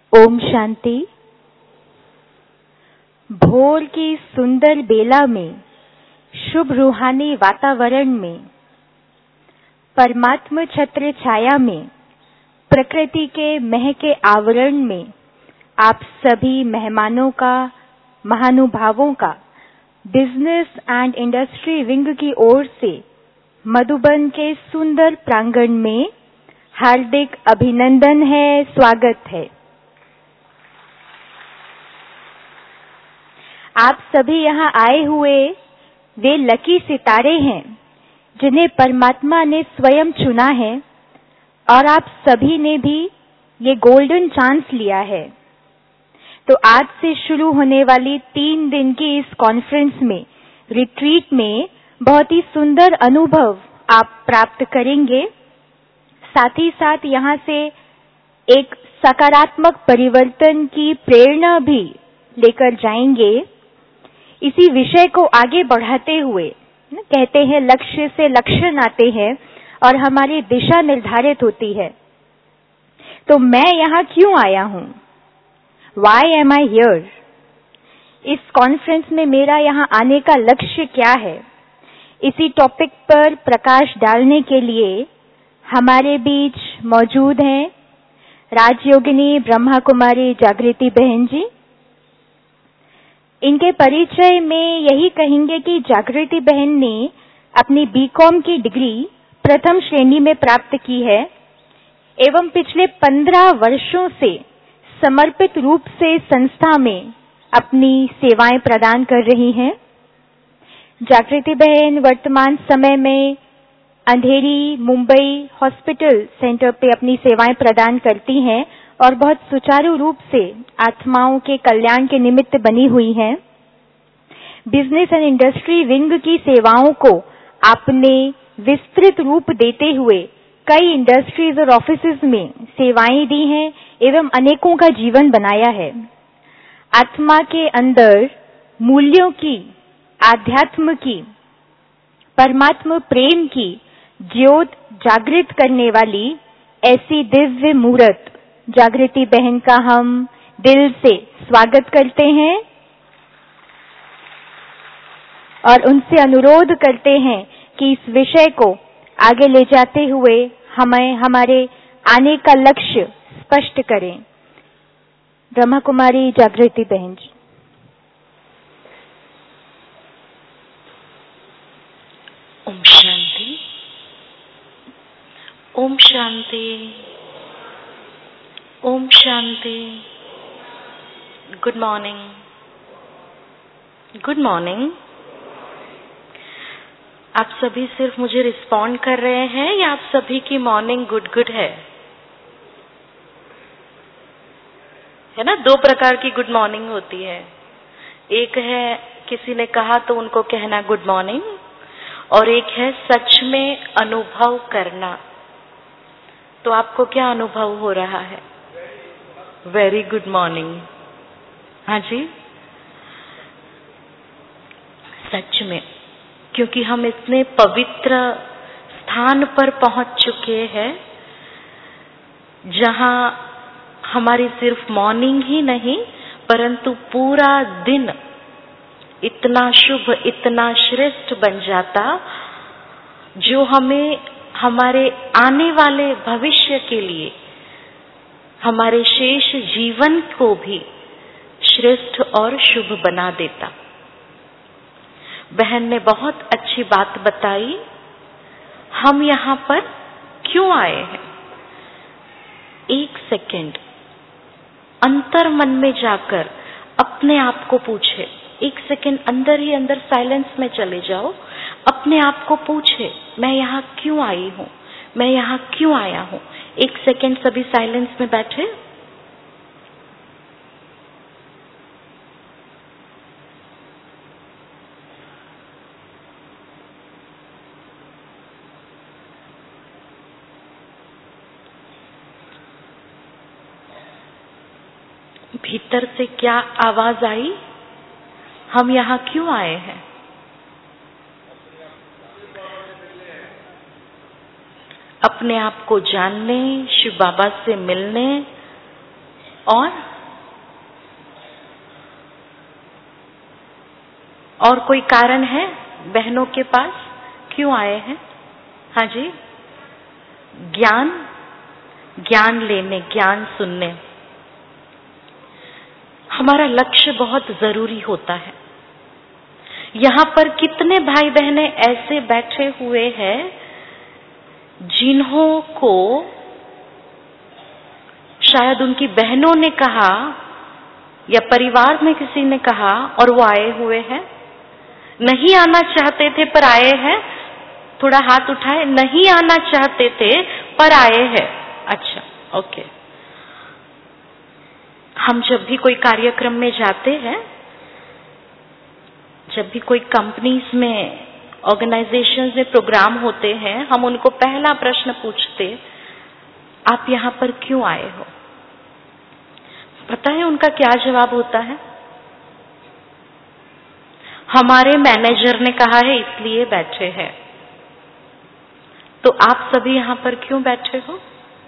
ओम शांति। भोर की सुंदर बेला में, शुभ रूहानी वातावरण में, परमात्मा छत्र छाया में, प्रकृति के महके आवरण में आप सभी मेहमानों का, महानुभावों का बिजनेस एंड इंडस्ट्री विंग की ओर से मधुबन के सुंदर प्रांगण में हार्दिक अभिनंदन है, स्वागत है। आप सभी यहाँ आए हुए वे लकी सितारे हैं जिन्हें परमात्मा ने स्वयं चुना है, और आप सभी ने भी ये गोल्डन चांस लिया है। तो आज से शुरू होने वाली 3 दिन की इस कॉन्फ्रेंस में, रिट्रीट में बहुत ही सुंदर अनुभव आप प्राप्त करेंगे। साथ ही साथ यहाँ से एक सकारात्मक परिवर्तन की प्रेरणा भी लेकर जाएंगे। इसी विषय को आगे बढ़ाते हुए कहते हैं लक्ष्य से लक्षण आते हैं और हमारी दिशा निर्धारित होती है। तो मैं यहाँ क्यों आया हूँ? Why am I here? इस कॉन्फ्रेंस में मेरा यहाँ आने का लक्ष्य क्या है? इसी टॉपिक पर प्रकाश डालने के लिए हमारे बीच मौजूद हैं राजयोगिनी ब्रह्मा कुमारी जागृति बहन जी। इनके परिचय में यही कहेंगे कि जागृति बहन ने अपनी बीकॉम की डिग्री प्रथम श्रेणी में प्राप्त की है एवं पिछले 15 वर्षों से समर्पित रूप से संस्था में अपनी सेवाएं प्रदान कर रही हैं। जागृति बहन वर्तमान समय में अंधेरी मुंबई हॉस्पिटल सेंटर पे अपनी सेवाएं प्रदान करती हैं और बहुत सुचारू रूप से आत्माओं के कल्याण के निमित्त बनी हुई हैं। बिजनेस एंड इंडस्ट्री विंग की सेवाओं को आपने विस्तृत रूप देते हुए कई इंडस्ट्रीज और ऑफिसेज में सेवाएं दी हैं एवं अनेकों का जीवन बनाया है। आत्मा के अंदर मूल्यों की, आध्यात्म की, परमात्मा प्रेम की ज्योत जागृत करने वाली ऐसी दिव्य मूर्त जागृति बहन का हम दिल से स्वागत करते हैं और उनसे अनुरोध करते हैं कि इस विषय को आगे ले जाते हुए हमें हमारे आने का लक्ष्य स्पष्ट करें। ब्रह्मा कुमारी जागृति बहन जी। ओम शांति। ओम शांति। ओम शांति। Good morning. Good morning. आप सभी सिर्फ मुझे रिस्पॉन्ड कर रहे हैं या आप सभी की मॉर्निंग गुड गुड है ना? 2 प्रकार की गुड मॉर्निंग होती है। एक है किसी ने कहा तो उनको कहना गुड मॉर्निंग, और एक है सच में अनुभव करना। तो आपको क्या अनुभव हो रहा है? Very good morning. हाँ जी, सच में, क्योंकि हम इतने पवित्र स्थान पर पहुंच चुके हैं जहां हमारी सिर्फ मॉर्निंग ही नहीं परंतु पूरा दिन इतना शुभ, इतना श्रेष्ठ बन जाता जो हमें हमारे आने वाले भविष्य के लिए, हमारे शेष जीवन को भी श्रेष्ठ और शुभ बना देता। बहन ने बहुत अच्छी बात बताई। हम यहाँ पर क्यों आए हैं? 1 सेकंड अंतर मन में जाकर अपने आप को पूछे। 1 सेकंड अंदर ही अंदर साइलेंस में चले जाओ। अपने आप को पूछे, मैं यहाँ क्यों आई हूँ? मैं यहाँ क्यों आया हूँ? 1 सेकंड सभी साइलेंस में बैठे। भीतर से क्या आवाज आई? हम यहाँ क्यों आए हैं? अपने आप को जानने, शिव बाबा से मिलने और कोई कारण है बहनों के पास? क्यों आए हैं? हाँ जी, ज्ञान लेने, ज्ञान सुनने। हमारा लक्ष्य बहुत जरूरी होता है। यहाँ पर कितने भाई बहने ऐसे बैठे हुए हैं जिन्हों को शायद उनकी बहनों ने कहा या परिवार में किसी ने कहा और वो आए हुए हैं। नहीं आना चाहते थे पर आए हैं। थोड़ा हाथ उठाए। नहीं आना चाहते थे पर आए हैं। अच्छा, ओके। हम जब भी कोई कार्यक्रम में जाते हैं, जब भी कोई कंपनीज में, ऑर्गेनाइजेशंस में प्रोग्राम होते हैं, हम उनको पहला प्रश्न पूछते, आप यहाँ पर क्यों आए हो? पता है उनका क्या जवाब होता है? हमारे मैनेजर ने कहा है इसलिए बैठे हैं। तो आप सभी यहाँ पर क्यों बैठे हो?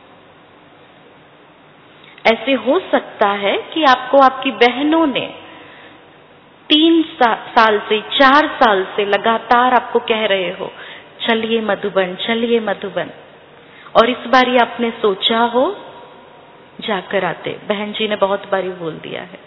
ऐसे हो सकता है कि आपको आपकी बहनों ने 3 साल से 4 साल से लगातार आपको कह रहे हो, चलिए मधुबन, चलिए मधुबन, और इस बार ये आपने सोचा हो जाकर आते। बहन जी ने बहुत बारी बोल दिया है।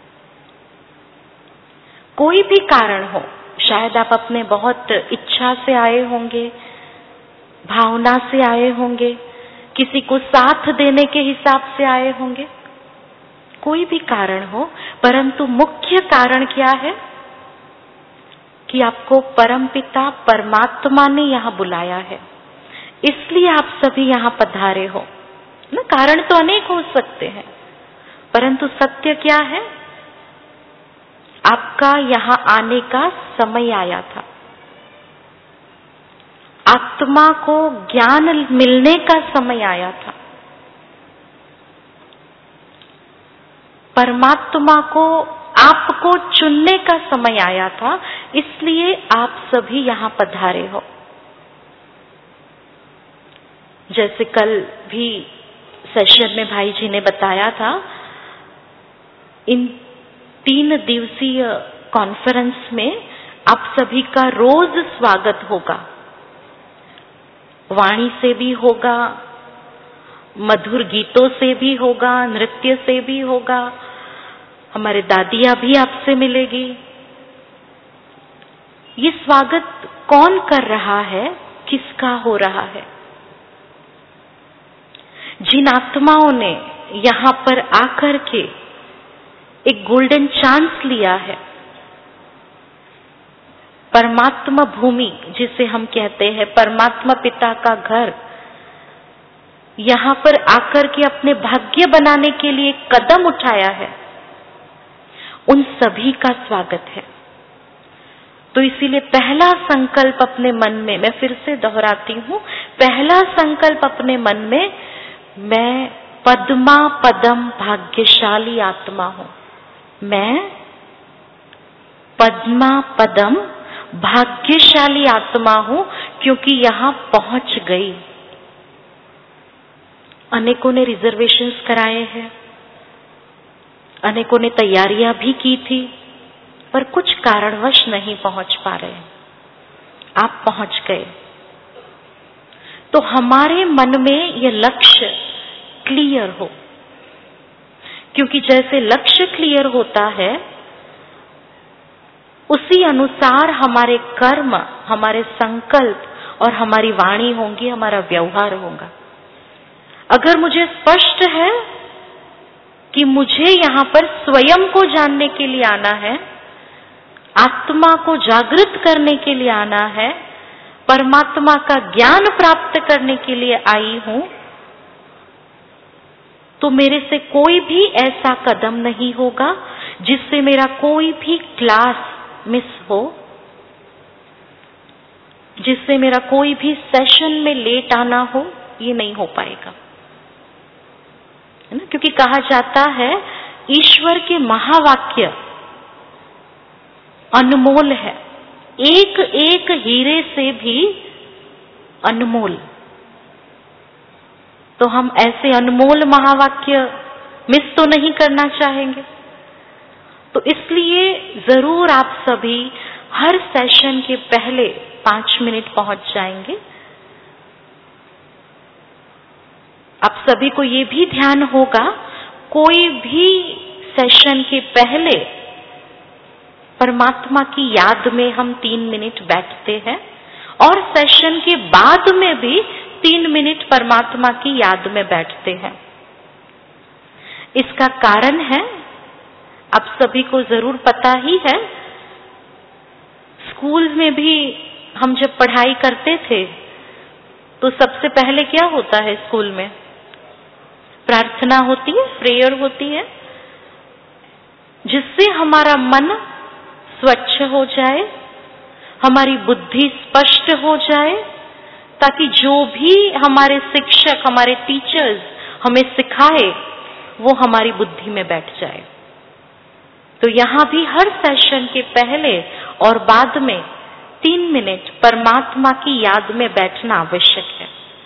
कोई भी कारण हो, शायद आप अपने बहुत इच्छा से आए होंगे, भावना से आए होंगे, किसी को साथ देने के हिसाब से आए होंगे, कोई भी कारण हो, परंतु मुख्य कारण क्या है कि आपको परमपिता परमात्मा ने यहाँ बुलाया है, इसलिए आप सभी यहाँ पधारे हो ना। कारण तो अनेक हो सकते हैं, परंतु सत्य क्या है? आपका यहाँ आने का समय आया था। आत्मा को ज्ञान मिलने का समय आया था। परमात्मा को आपको चुनने का समय आया था, इसलिए आप सभी यहाँ पधारे हो। जैसे कल भी सेशन में भाई जी ने बताया था, इन 3 दिवसीय कॉन्फ्रेंस में आप सभी का रोज स्वागत होगा। वाणी से भी होगा, मधुर गीतों से भी होगा, नृत्य से भी होगा, हमारे दादियाँ भी आपसे मिलेगी। ये स्वागत कौन कर रहा है, किसका हो रहा है? जिन आत्माओं ने यहाँ पर आकर के एक गोल्डन चांस लिया है, परमात्मा भूमि जिसे हम कहते हैं, परमात्मा पिता का घर, यहाँ पर आकर के अपने भाग्य बनाने के लिए कदम उठाया है, उन सभी का स्वागत है। तो इसीलिए पहला संकल्प अपने मन में, मैं फिर से दोहराती हूँ, पहला संकल्प अपने मन में, मैं पद्मा पदम भाग्यशाली आत्मा हूँ। मैं पद्मा पदम भाग्यशाली आत्मा हूँ, क्योंकि यहाँ पहुंच गई। अनेकों ने रिजर्वेशंस कराए हैं, अनेकों ने तैयारियां भी की थी, पर कुछ कारणवश नहीं पहुंच पा रहे। आप पहुंच गए। तो हमारे मन में यह लक्ष्य क्लियर हो, क्योंकि जैसे लक्ष्य क्लियर होता है, उसी अनुसार हमारे कर्म, हमारे संकल्प और हमारी वाणी होंगी, हमारा व्यवहार होगा। अगर मुझे स्पष्ट है कि मुझे यहाँ पर स्वयं को जानने के लिए आना है, आत्मा को जागृत करने के लिए आना है, परमात्मा का ज्ञान प्राप्त करने के लिए आई हूं, तो मेरे से कोई भी ऐसा कदम नहीं होगा जिससे मेरा कोई भी क्लास मिस हो, जिससे मेरा कोई भी सेशन में लेट आना हो, ये नहीं हो पाएगा, है ना। क्योंकि कहा जाता है ईश्वर के महावाक्य अनमोल है, एक एक हीरे से भी अनमोल। तो हम ऐसे अनमोल महावाक्य मिस तो नहीं करना चाहेंगे। तो इसलिए जरूर आप सभी हर सेशन के पहले 5 मिनट पहुंच जाएंगे। आप सभी को ये भी ध्यान होगा, कोई भी सेशन के पहले परमात्मा की याद में हम 3 मिनट बैठते हैं और सेशन के बाद में भी 3 मिनट परमात्मा की याद में बैठते हैं। इसका कारण है, आप सभी को जरूर पता ही है, स्कूल में भी हम जब पढ़ाई करते थे तो सबसे पहले क्या होता है स्कूल में? प्रार्थना होती है, प्रेयर होती है, जिससे हमारा मन स्वच्छ हो जाए, हमारी बुद्धि स्पष्ट हो जाए, ताकि जो भी हमारे शिक्षक, हमारे टीचर्स हमें सिखाए वो हमारी बुद्धि में बैठ जाए। तो यहाँ भी हर सेशन के पहले और बाद में 3 मिनट परमात्मा की याद में बैठना आवश्यक है।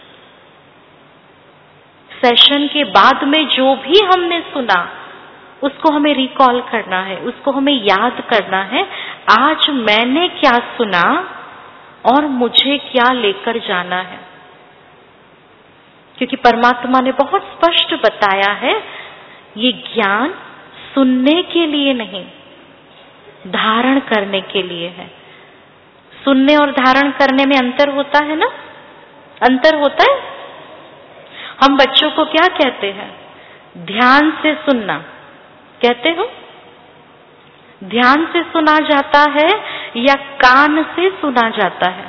सेशन के बाद में जो भी हमने सुना उसको हमें रिकॉल करना है, उसको हमें याद करना है, आज मैंने क्या सुना और मुझे क्या लेकर जाना है। क्योंकि परमात्मा ने बहुत स्पष्ट बताया है, ये ज्ञान सुनने के लिए नहीं, धारण करने के लिए है। सुनने और धारण करने में अंतर होता है ना? अंतर होता है। हम बच्चों को क्या कहते हैं? ध्यान से सुनना कहते हो? ध्यान से सुना जाता है या कान से सुना जाता है?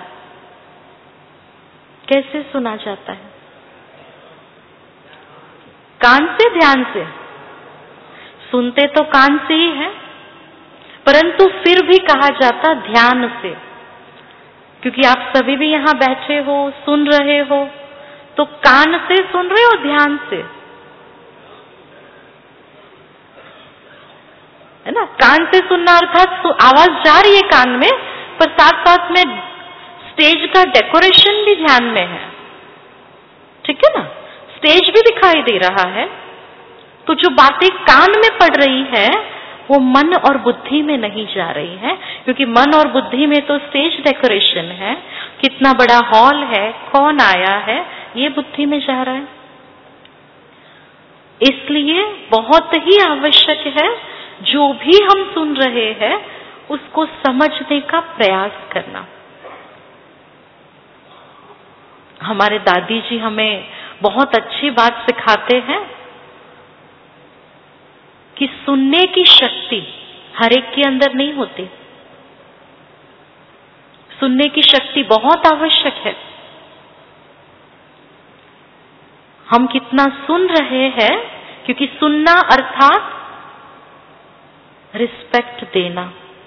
कैसे सुना जाता है? कान से, ध्यान से? सुनते तो कान से ही है, परंतु फिर भी कहा जाता ध्यान से, क्योंकि आप सभी भी यहाँ बैठे हो, सुन रहे हो, तो कान से सुन रहे हो, ध्यान से, है ना? कान से सुनना अर्थात आवाज जा रही है कान में, पर साथ साथ में स्टेज का डेकोरेशन भी ध्यान में है, ठीक है ना? स्टेज भी दिखाई दे रहा है, तो जो बातें कान में पड़ रही है वो मन और बुद्धि में नहीं जा रही है, क्योंकि मन और बुद्धि में तो स्टेज डेकोरेशन है, कितना बड़ा हॉल है, कौन आया है, ये बुद्धि में जा रहा है। इसलिए बहुत ही आवश्यक है, जो भी हम सुन रहे हैं उसको समझने का प्रयास करना। हमारे दादी जी हमें बहुत अच्छी बात सिखाते हैं कि सुनने की शक्ति हर एक के अंदर नहीं होती। सुनने की शक्ति बहुत आवश्यक है। हम कितना सुन रहे हैं, क्योंकि सुनना अर्थात रिस्पेक्ट देना।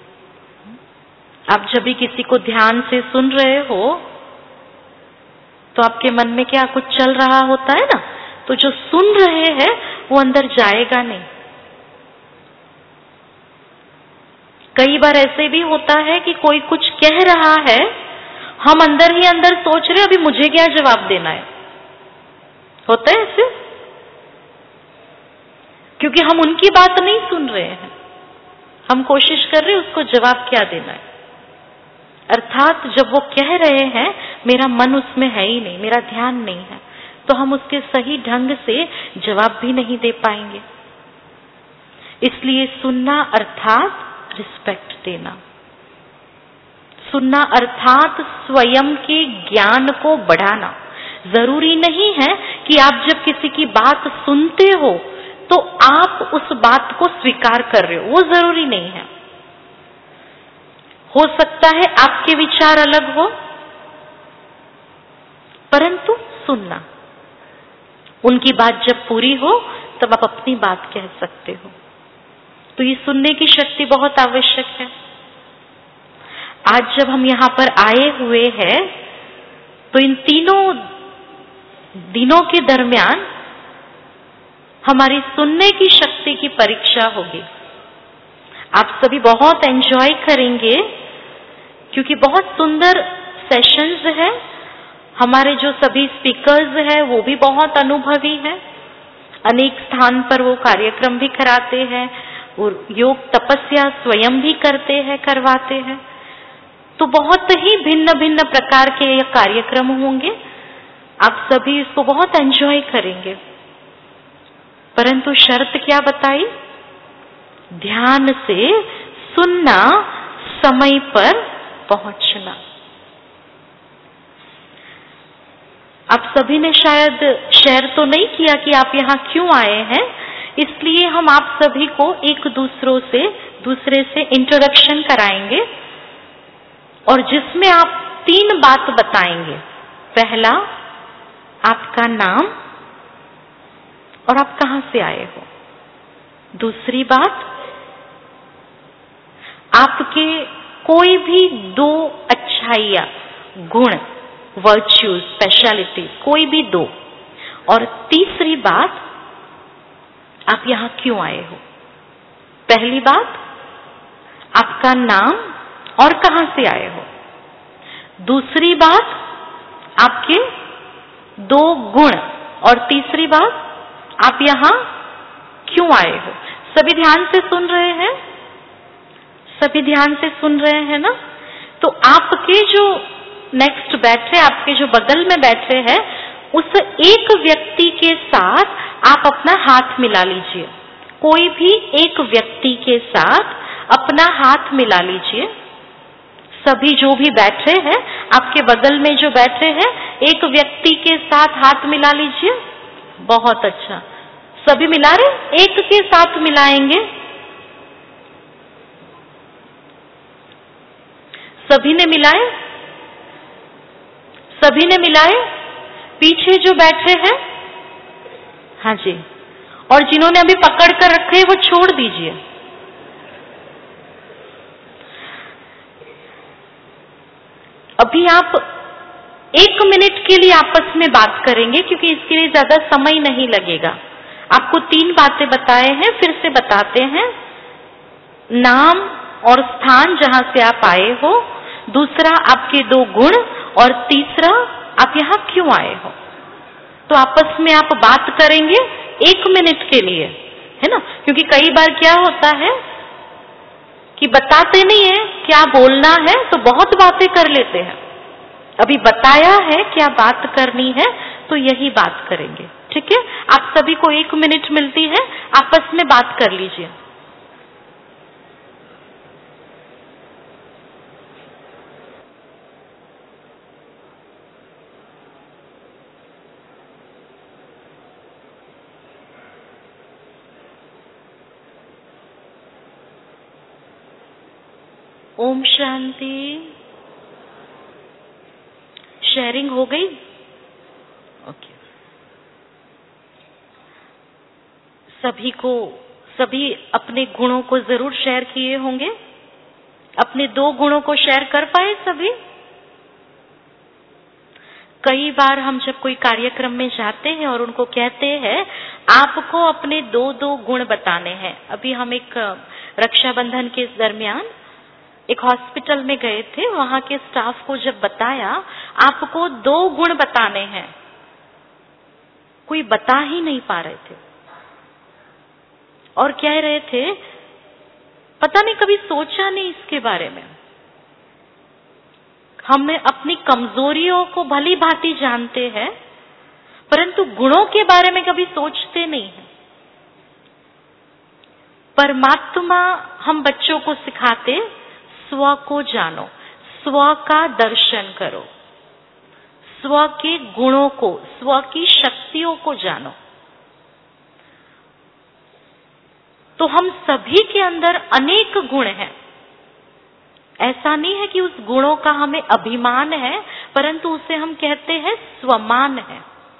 आप जब भी किसी को ध्यान से सुन रहे हो तो आपके मन में क्या कुछ चल रहा होता है ना, तो जो सुन रहे हैं वो अंदर जाएगा नहीं। कई बार ऐसे भी होता है कि कोई कुछ कह रहा है, हम अंदर ही अंदर सोच रहे अभी मुझे क्या जवाब देना है। होता है ऐसे, क्योंकि हम उनकी बात नहीं सुन रहे हैं, हम कोशिश कर रहे हैं उसको जवाब क्या देना है। अर्थात जब वो कह रहे हैं मेरा मन उसमें है ही नहीं, मेरा ध्यान नहीं है, तो हम उसके सही ढंग से जवाब भी नहीं दे पाएंगे। इसलिए सुनना अर्थात रिस्पेक्ट देना। सुनना अर्थात स्वयं के ज्ञान को बढ़ाना। जरूरी नहीं है कि आप जब किसी की बात सुनते हो तो आप उस बात को स्वीकार कर रहे हो, वो जरूरी नहीं है। हो सकता है आपके विचार अलग हो, परंतु सुनना, उनकी बात जब पूरी हो तब आप अपनी बात कह सकते हो। तो ये सुनने की शक्ति बहुत आवश्यक है। आज जब हम यहाँ पर आए हुए हैं तो इन तीनों दिनों के दरमियान हमारी सुनने की शक्ति की परीक्षा होगी। आप सभी बहुत एंजॉय करेंगे, क्योंकि बहुत सुंदर सेशंस है। हमारे जो सभी स्पीकर्स हैं वो भी बहुत अनुभवी हैं। अनेक स्थान पर वो कार्यक्रम भी कराते हैं और योग तपस्या स्वयं भी करते हैं, करवाते हैं। तो बहुत ही भिन्न भिन्न प्रकार के ये कार्यक्रम होंगे, आप सभी इसको बहुत एंजॉय करेंगे। परंतु शर्त क्या बताई? ध्यान से सुनना, समय पर पहुंचना। आप सभी ने शायद शेयर तो नहीं किया कि आप यहाँ क्यों आए हैं, इसलिए हम आप सभी को एक दूसरे से इंट्रोडक्शन कराएंगे और जिसमें आप 3 बात बताएंगे। पहला, आपका नाम और आप कहाँ से आए हो। दूसरी बात, आपके कोई भी 2 अच्छाइयाँ, गुण, वर्च्यूज, स्पेशलिटी, कोई भी 2। और तीसरी बात, आप यहाँ क्यों आए हो। पहली बात, आपका नाम और कहाँ से आए हो। दूसरी बात, आपके 2 गुण और तीसरी बात, आप यहाँ क्यों आए हो। सभी ध्यान से सुन रहे हैं? सभी ध्यान से सुन रहे हैं ना? तो आपके जो नेक्स्ट बैठे, आपके जो बगल में बैठे हैं, उस एक व्यक्ति के साथ आप अपना हाथ मिला लीजिए। कोई भी एक व्यक्ति के साथ अपना हाथ मिला लीजिए। सभी जो भी बैठे हैं, आपके बगल में जो बैठे हैं, एक व्यक्ति के साथ हाथ मिला लीजिए। बहुत अच्छा, सभी मिला रहे? एक के साथ मिलाएंगे। सभी ने मिलाए? सभी ने मिलाए? पीछे जो बैठे हैं, हाँ जी, और जिन्होंने अभी पकड़ कर रखे वो छोड़ दीजिए। अभी आप 1 मिनट के लिए आपस में बात करेंगे, क्योंकि इसके लिए ज्यादा समय नहीं लगेगा। आपको 3 बातें बताए हैं, फिर से बताते हैं। नाम और स्थान जहां से आप आए हो, दूसरा आपके 2 गुण, और तीसरा आप यहाँ क्यों आए हो। तो आपस में आप बात करेंगे 1 मिनट के लिए, है ना? क्योंकि कई बार क्या होता है कि बताते नहीं है क्या बोलना है, तो बहुत बातें कर लेते हैं। अभी बताया है क्या बात करनी है, तो यही बात करेंगे। ठीक है? आप सभी को 1 मिनट मिलती है, आपस में बात कर लीजिए। ओम शांति। शेयरिंग हो गई? ओके। सभी अपने गुणों को जरूर शेयर किए होंगे। अपने 2 गुणों को शेयर कर पाए सभी? कई बार हम जब कोई कार्यक्रम में जाते हैं और उनको कहते हैं आपको अपने 2 गुण बताने हैं। अभी हम एक रक्षाबंधन के दरमियान एक हॉस्पिटल में गए थे, वहां के स्टाफ को जब बताया आपको 2 गुण बताने हैं, कोई बता ही नहीं पा रहे थे और कह रहे थे पता नहीं, कभी सोचा नहीं इसके बारे में। हमें अपनी कमजोरियों को भली भांति जानते हैं, परंतु गुणों के बारे में कभी सोचते नहीं हैं। परमात्मा हम बच्चों को सिखाते, स्व को जानो, स्व का दर्शन करो, स्व के गुणों को, स्व की शक्तियों को जानो। तो हम सभी के अंदर अनेक गुण हैं। ऐसा नहीं है कि उस गुणों का हमें अभिमान है, परंतु उसे हम कहते हैं स्वमान है।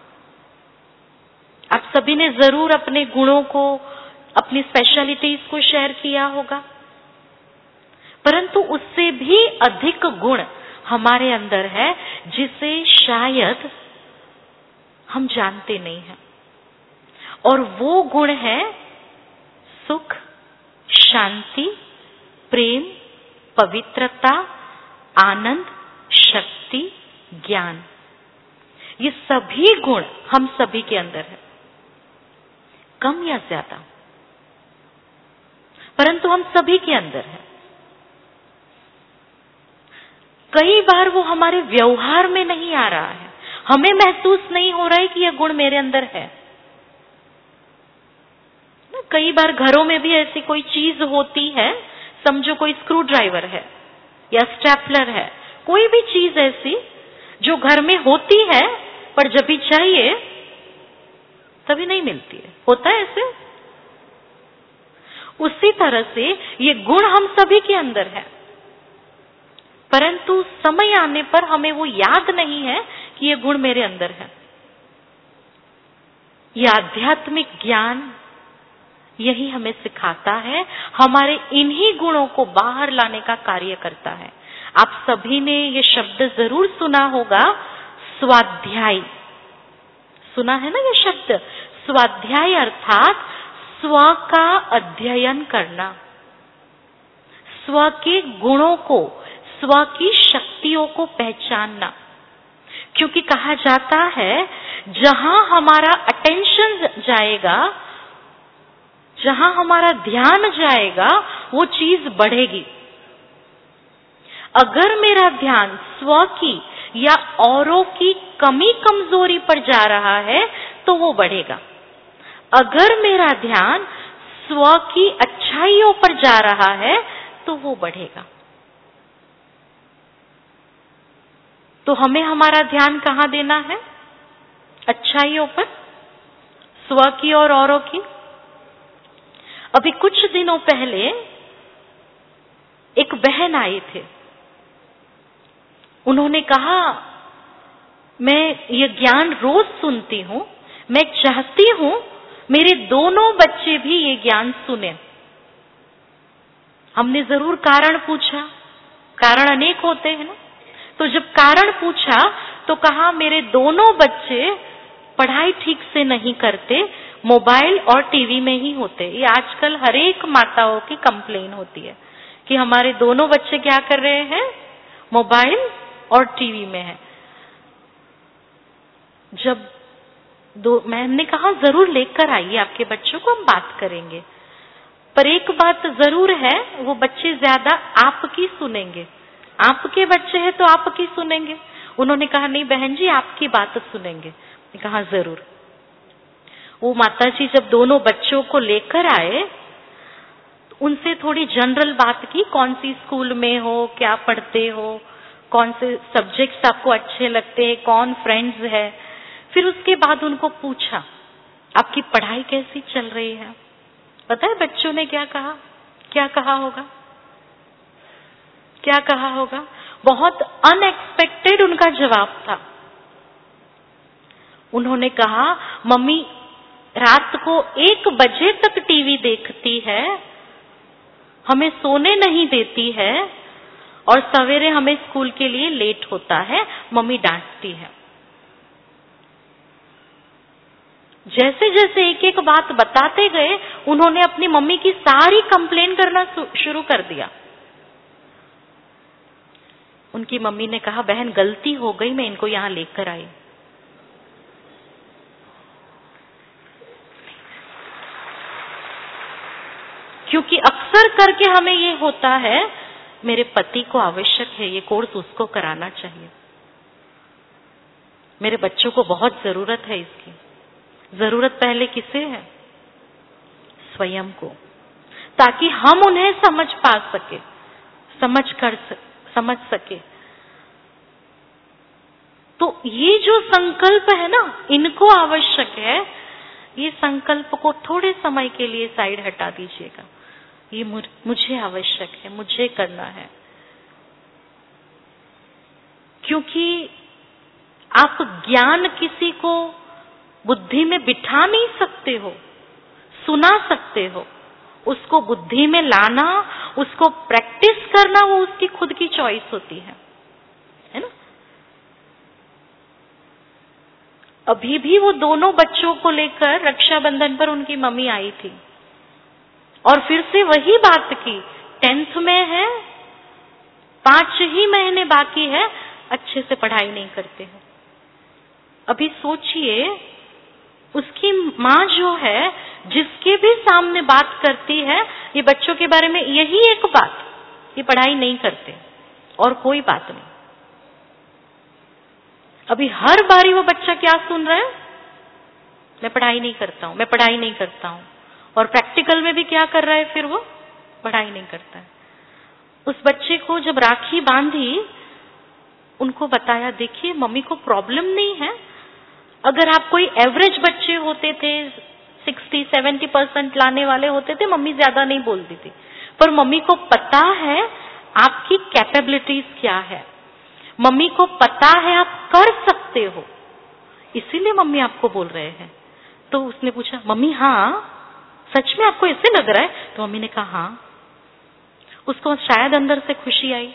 आप सभी ने जरूर अपने गुणों को, अपनी स्पेशलिटीज को शेयर किया होगा, परंतु उससे भी अधिक गुण हमारे अंदर है जिसे शायद हम जानते नहीं हैं। और वो गुण है सुख, शांति, प्रेम, पवित्रता, आनंद, शक्ति, ज्ञान। ये सभी गुण हम सभी के अंदर है। कम या ज्यादा, परंतु हम सभी के अंदर है। कई बार वो हमारे व्यवहार में नहीं आ रहा है, हमें महसूस नहीं हो रहा है कि यह गुण मेरे अंदर है। कई बार घरों में भी ऐसी कोई चीज होती है, समझो कोई स्क्रू ड्राइवर है या स्टेपलर है, कोई भी चीज ऐसी जो घर में होती है पर जब भी चाहिए तभी नहीं मिलती है, होता है ऐसे। उसी तरह से ये गुण हम सभी के अंदर है, परंतु समय आने पर हमें वो याद नहीं है कि ये गुण मेरे अंदर है। ये आध्यात्मिक ज्ञान यही हमें सिखाता है, हमारे इन्हीं गुणों को बाहर लाने का कार्य करता है। आप सभी ने ये शब्द जरूर सुना होगा, स्वाध्याय। सुना है ना ये शब्द? स्वाध्याय अर्थात स्व का अध्ययन करना, स्व के गुणों को, स्व की शक्तियों को पहचानना। क्योंकि कहा जाता है जहां हमारा अटेंशन जाएगा, जहां हमारा ध्यान जाएगा, वो चीज बढ़ेगी। अगर मेरा ध्यान स्व की या औरों की कमी कमजोरी पर जा रहा है तो वो बढ़ेगा। अगर मेरा ध्यान स्व की अच्छाइयों पर जा रहा है तो वो बढ़ेगा। तो हमें हमारा ध्यान कहाँ देना है? अच्छाइयों पर, स्व की और औरों की। अभी कुछ दिनों पहले एक बहन आई थे, उन्होंने कहा मैं ये ज्ञान रोज सुनती हूं, मैं चाहती हूं मेरे दोनों बच्चे भी ये ज्ञान सुने। हमने जरूर कारण पूछा, कारण अनेक होते हैं ना, तो जब कारण पूछा तो कहा मेरे दोनों बच्चे पढ़ाई ठीक से नहीं करते, मोबाइल और टीवी में ही होते। ये आजकल हर एक माताओं की कंप्लेन होती है कि हमारे दोनों बच्चे क्या कर रहे हैं? मोबाइल और टीवी में है। जब मैंने कहा जरूर लेकर आइए आपके बच्चों को, हम बात करेंगे। पर एक बात जरूर है, वो बच्चे ज्यादा आपकी सुनेंगे। आपके बच्चे हैं तो आपकी सुनेंगे। उन्होंने कहा नहीं बहन जी आपकी बात सुनेंगे। मैंने कहा जरूर। वो माताजी जब दोनों बच्चों को लेकर आए, उनसे थोड़ी जनरल बात की, कौन सी स्कूल में हो, क्या पढ़ते हो, कौन से सब्जेक्ट्स आपको अच्छे लगते हैं, कौन फ्रेंड्स है। फिर उसके बाद उनको पूछा आपकी पढ़ाई कैसी चल रही है। पता है बच्चों ने क्या कहा? क्या कहा होगा? क्या कहा होगा? बहुत अनएक्सपेक्टेड उनका जवाब था। उन्होंने कहा मम्मी रात को 1 बजे तक टीवी देखती है, हमें सोने नहीं देती है और सवेरे हमें स्कूल के लिए लेट होता है, मम्मी डांटती है। जैसे जैसे एक एक बात बताते गए, उन्होंने अपनी मम्मी की सारी कंप्लेन करना शुरू कर दिया। उनकी मम्मी ने कहा बहन गलती हो गई, मैं इनको यहां लेकर आई। क्योंकि अक्सर करके हमें ये होता है मेरे पति को आवश्यक है, ये कोर्स उसको कराना चाहिए, मेरे बच्चों को बहुत जरूरत है इसकी। जरूरत पहले किसे है? स्वयं को, ताकि हम उन्हें समझ पा सके, समझ सके। तो ये जो संकल्प है ना, इनको आवश्यक है, ये संकल्प को थोड़े समय के लिए साइड हटा दीजिएगा। ये मुझे आवश्यक है, मुझे करना है। क्योंकि आप ज्ञान किसी को बुद्धि में बिठा नहीं सकते हो, सुना सकते हो। उसको बुद्धि में लाना, उसको प्रैक्टिस करना, वो उसकी खुद की चॉइस होती है ना। अभी भी वो दोनों बच्चों को लेकर रक्षाबंधन पर उनकी मम्मी आई थी और फिर से वही बात की, 10th में है, 5 ही महीने बाकी है, अच्छे से पढ़ाई नहीं करते हो। अभी सोचिए उसकी माँ जो है जिसके भी सामने बात करती है ये बच्चों के बारे में यही एक बात, ये पढ़ाई नहीं करते और कोई बात नहीं। अभी हर बारी वो बच्चा क्या सुन रहा है? मैं पढ़ाई नहीं करता हूं, मैं पढ़ाई नहीं करता हूं। और प्रैक्टिकल में भी क्या कर रहा है फिर वो? पढ़ाई नहीं करता है। उस बच्चे को जब राखी बांधी, उनको बताया देखिए मम्मी को प्रॉब्लम नहीं है। अगर आप कोई एवरेज बच्चे होते थे, 60-70% लाने वाले होते थे, मम्मी ज्यादा नहीं बोलती थी, पर मम्मी को पता है आपकी कैपेबिलिटीज क्या है, मम्मी को पता है आप कर सकते हो, इसीलिए मम्मी आपको बोल रहे हैं। तो उसने पूछा मम्मी हाँ सच में आपको ऐसे लग रहा है? तो मम्मी ने कहा हाँ। उसको शायद अंदर से खुशी आई।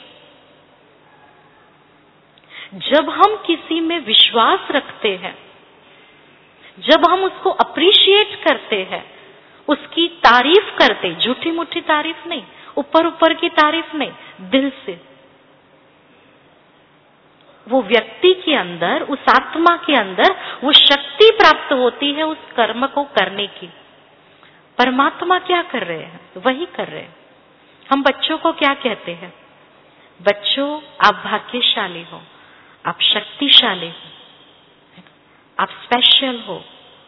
जब हम किसी में विश्वास रखते हैं, जब हम उसको अप्रिशिएट करते हैं, उसकी तारीफ करते, झूठी मूठी तारीफ नहीं, ऊपर ऊपर की तारीफ नहीं, दिल से, वो व्यक्ति के अंदर, उस आत्मा के अंदर वो शक्ति प्राप्त होती है उस कर्म को करने की। परमात्मा क्या कर रहे हैं? वही कर रहे हैं। हम बच्चों को क्या कहते हैं? बच्चों आप भाग्यशाली हो, आप शक्तिशाली हो, आप स्पेशल हो,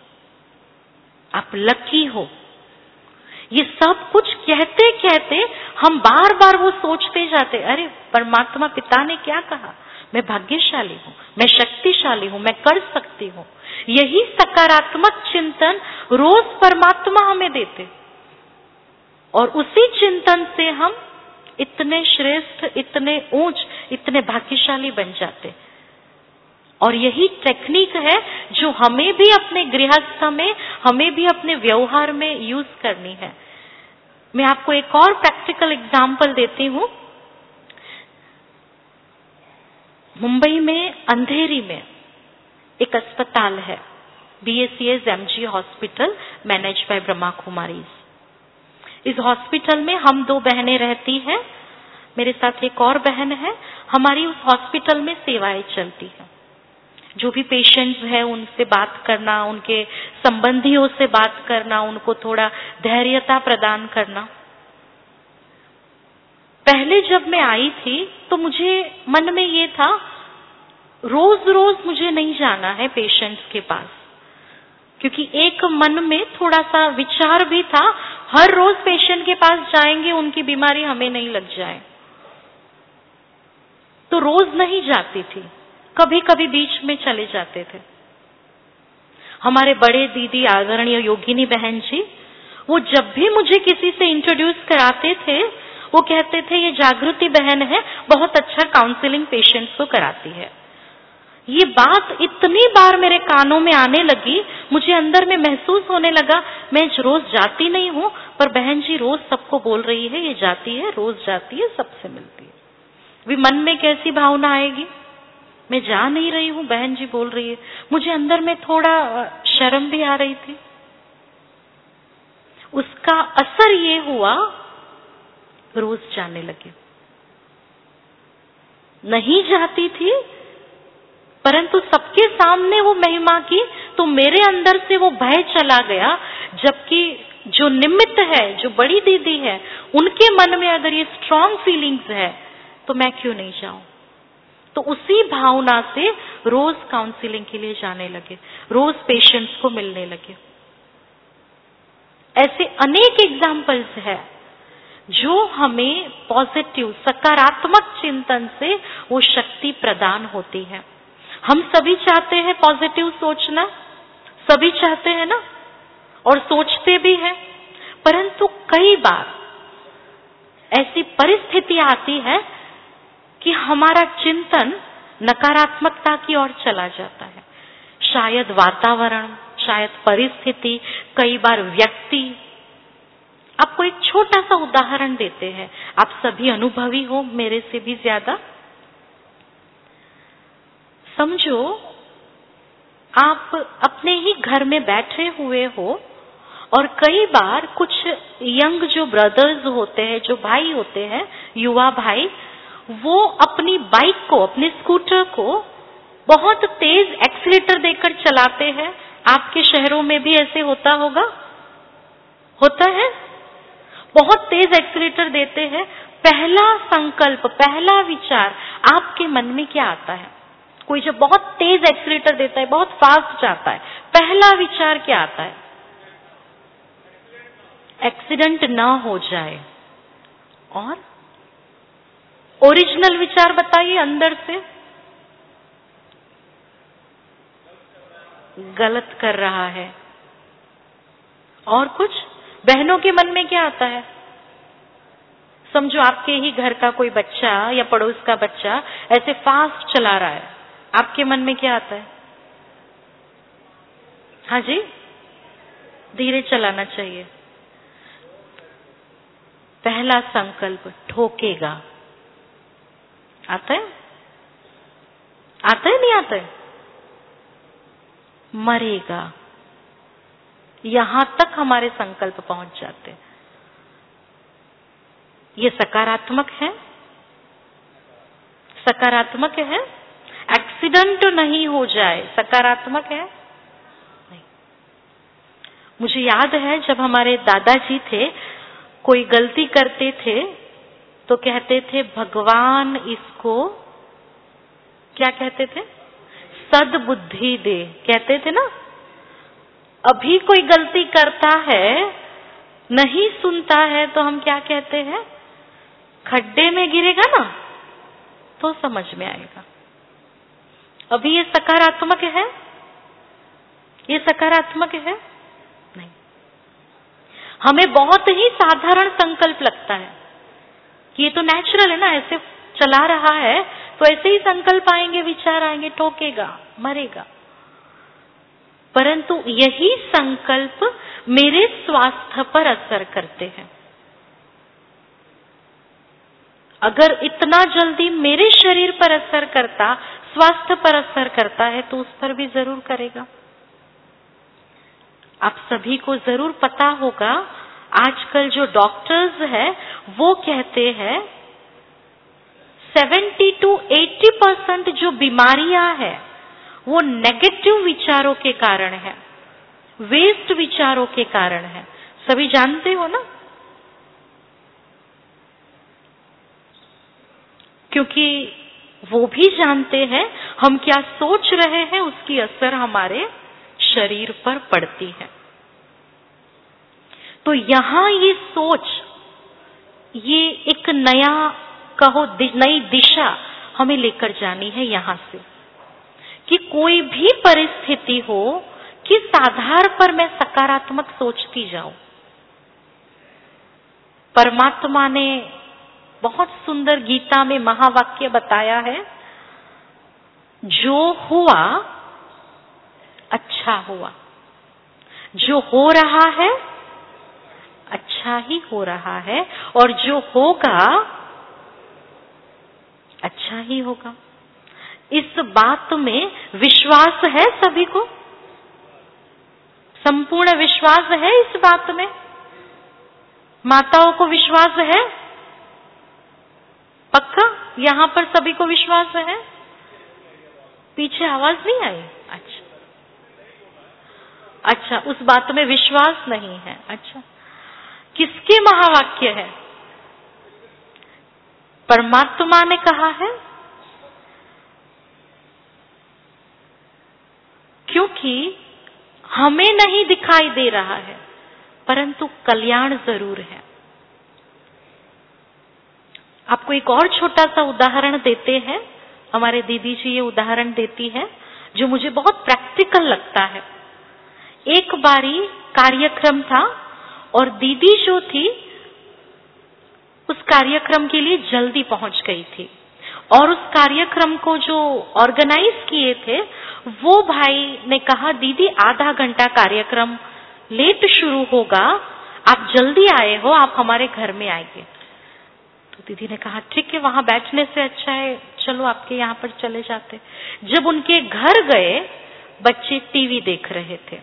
आप लकी हो। ये सब कुछ कहते कहते हम बार बार वो सोचते जाते, अरे परमात्मा पिता ने क्या कहा? मैं भाग्यशाली हूं, मैं शक्तिशाली हूं, मैं कर सकती हूं। यही सकारात्मक चिंतन रोज परमात्मा हमें देते, और उसी चिंतन से हम इतने श्रेष्ठ, इतने ऊंच, इतने भाग्यशाली बन जाते। और यही टेक्निक है जो हमें भी अपने गृहस्थ में, हमें भी अपने व्यवहार में यूज करनी है। मैं आपको एक और प्रैक्टिकल एग्जाम्पल देती हूं। मुंबई में अंधेरी में एक अस्पताल है, BACS MG hospital, manage by Brahma Kumaris. इस हॉस्पिटल में हम 2 बहनें रहती हैं, मेरे साथ एक और बहन है। हमारी उस हॉस्पिटल में सेवाएं चलती हैं। जो भी पेशेंट्स हैं उनसे बात करना, उनके संबंधियों से बात करना, उनको थोड़ा धैर्यता प्रदान करना। पहले जब मैं आई थी तो मुझे मन में ये था, रोज रोज मुझे नहीं जाना है पेशेंट्स के पास, क्योंकि एक मन में थोड़ा सा विचार भी था, हर रोज पेशेंट के पास जाएंगे, उनकी बीमारी हमें नहीं लग जाए। तो रोज नहीं जाती थी, कभी कभी बीच में चले जाते थे। हमारे बड़े दीदी आदरणीय योगिनी बहन जी, वो जब भी मुझे किसी से इंट्रोड्यूस कराते थे, वो कहते थे ये जागृति बहन है, बहुत अच्छा काउंसलिंग पेशेंट्स को कराती है। ये बात इतनी बार मेरे कानों में आने लगी, मुझे अंदर में महसूस होने लगा, मैं रोज जाती नहीं हूँ, पर बहन जी रोज सबको बोल रही है ये जाती है, रोज जाती है, सबसे मिलती है। अभी मन में कैसी भावना आएगी? मैं जा नहीं रही हूँ, बहन जी बोल रही है। मुझे अंदर में थोड़ा शर्म भी आ रही थी। उसका असर ये हुआ, रोज जाने लगे। नहीं जाती थी, परंतु सबके सामने वो महिमा की, तो मेरे अंदर से वो भय चला गया। जबकि जो निमित्त है, जो बड़ी दीदी है, उनके मन में अगर ये स्ट्रॉन्ग फीलिंग्स है, तो मैं क्यों नहीं जाऊं? तो उसी भावना से रोज काउंसलिंग के लिए जाने लगे, रोज पेशेंट्स को मिलने लगे। ऐसे अनेक एग्जाम्पल्स है जो हमें पॉजिटिव, सकारात्मक चिंतन से वो शक्ति प्रदान होती है। हम सभी चाहते हैं पॉजिटिव सोचना, सभी चाहते हैं ना, और सोचते भी हैं, परंतु कई बार ऐसी परिस्थिति आती है कि हमारा चिंतन नकारात्मकता की ओर चला जाता है। शायद वातावरण, शायद परिस्थिति, कई बार व्यक्ति। आपको एक छोटा सा उदाहरण देते हैं, आप सभी अनुभवी हो मेरे से भी ज्यादा। समझो आप अपने ही घर में बैठे हुए हो, और कई बार कुछ यंग जो ब्रदर्स होते हैं, जो भाई होते हैं, युवा भाई, वो अपनी बाइक को, अपने स्कूटर को बहुत तेज एक्सीलेटर देकर चलाते हैं। आपके शहरों में भी ऐसे होता होगा। होता है? बहुत तेज एक्सीलेटर देते हैं, पहला संकल्प, पहला विचार आपके मन में क्या आता है? कोई जब बहुत तेज एक्सीलेटर देता है, बहुत फास्ट जाता है, पहला विचार क्या आता है? एक्सीडेंट ना हो जाए। और ओरिजिनल विचार बताइए अंदर से। गलत कर रहा है। और कुछ? बहनों के मन में क्या आता है? समझो आपके ही घर का कोई बच्चा या पड़ोस का बच्चा ऐसे फास्ट चला रहा है, आपके मन में क्या आता है? हाँ जी, धीरे चलाना चाहिए। पहला संकल्प, ठोकेगा। आता है? आता है नहीं आता है? मरेगा। यहां तक हमारे संकल्प पहुंच जाते। ये सकारात्मक है? सकारात्मक है? एक्सीडेंट नहीं हो जाए, सकारात्मक है? नहीं। मुझे याद है जब हमारे दादाजी थे, कोई गलती करते थे तो कहते थे भगवान इसको, क्या कहते थे? सद्बुद्धि दे, कहते थे ना। अभी कोई गलती करता है, नहीं सुनता है, तो हम क्या कहते हैं? खड्डे में गिरेगा ना तो समझ में आएगा। अभी ये सकारात्मक है? ये सकारात्मक है? नहीं। हमें बहुत ही साधारण संकल्प लगता है कि ये तो नेचुरल है ना, ऐसे चला रहा है तो ऐसे ही संकल्प आएंगे, विचार आएंगे, ठोकेगा, मरेगा। परंतु यही संकल्प मेरे स्वास्थ्य पर असर करते हैं। अगर इतना जल्दी मेरे शरीर पर असर करता, स्वास्थ्य पर असर करता है, तो उस पर भी जरूर करेगा। आप सभी को जरूर पता होगा, आजकल जो डॉक्टर्स हैं वो कहते हैं 70 to 80% जो बीमारियां हैं वो नेगेटिव विचारों के कारण है, वेस्ट विचारों के कारण है। सभी जानते हो ना? क्योंकि वो भी जानते हैं हम क्या सोच रहे हैं, उसकी असर हमारे शरीर पर पड़ती है। तो यहां ये सोच, ये एक नया कहो नई दिशा हमें लेकर जानी है यहां से, कि कोई भी परिस्थिति हो, किस आधार पर मैं सकारात्मक सोचती जाऊं। परमात्मा ने बहुत सुंदर गीता में महावाक्य बताया है, जो हुआ अच्छा हुआ, जो हो रहा है अच्छा ही हो रहा है, और जो होगा अच्छा ही होगा। इस बात में विश्वास है सभी को? संपूर्ण विश्वास है इस बात में? माताओं को विश्वास है? पक्का? यहां पर सभी को विश्वास है? पीछे आवाज नहीं आई? अच्छा अच्छा, उस बात में विश्वास नहीं है। अच्छा, किसके महावाक्य है? परमात्मा ने कहा है। क्योंकि हमें नहीं दिखाई दे रहा है, परंतु कल्याण जरूर है। आपको एक और छोटा सा उदाहरण देते हैं। हमारे दीदी जी ये उदाहरण देती है जो मुझे बहुत प्रैक्टिकल लगता है। एक बारी कार्यक्रम था और दीदी जो थी उस कार्यक्रम के लिए जल्दी पहुंच गई थी, और उस कार्यक्रम को जो ऑर्गेनाइज किए थे वो भाई ने कहा, दीदी आधा घंटा कार्यक्रम लेट शुरू होगा, आप जल्दी आए हो, आप हमारे घर में आइए। तो दीदी ने कहा ठीक है, वहां बैठने से अच्छा है चलो आपके यहाँ पर चले जाते। जब उनके घर गए, बच्चे टीवी देख रहे थे,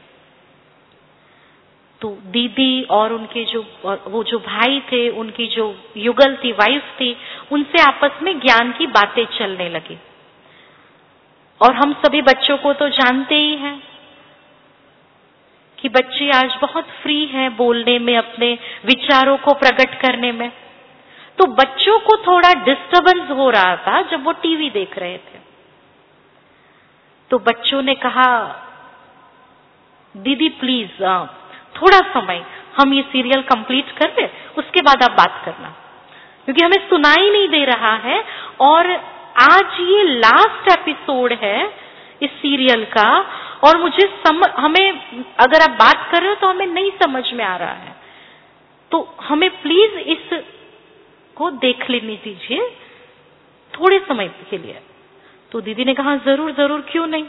तो दीदी और उनके वो जो भाई थे, उनकी जो युगल थी, वाइफ थी, उनसे आपस में ज्ञान की बातें चलने लगी। और हम सभी बच्चों को तो जानते ही हैं कि बच्चे आज बहुत फ्री हैं बोलने में, अपने विचारों को प्रकट करने में। तो बच्चों को थोड़ा डिस्टर्बेंस हो रहा था जब वो टीवी देख रहे थे। तो बच्चों ने कहा, दीदी प्लीज थोड़ा समय हम ये सीरियल कंप्लीट कर ले, उसके बाद आप बात करना, क्योंकि हमें सुनाई नहीं दे रहा है और आज ये लास्ट एपिसोड है इस सीरियल का, और मुझे हमें अगर आप बात कर रहे हो तो हमें नहीं समझ में आ रहा है, तो हमें प्लीज इस को देख लेने दीजिए थोड़े समय के लिए। तो दीदी ने कहा जरूर जरूर, क्यों नहीं।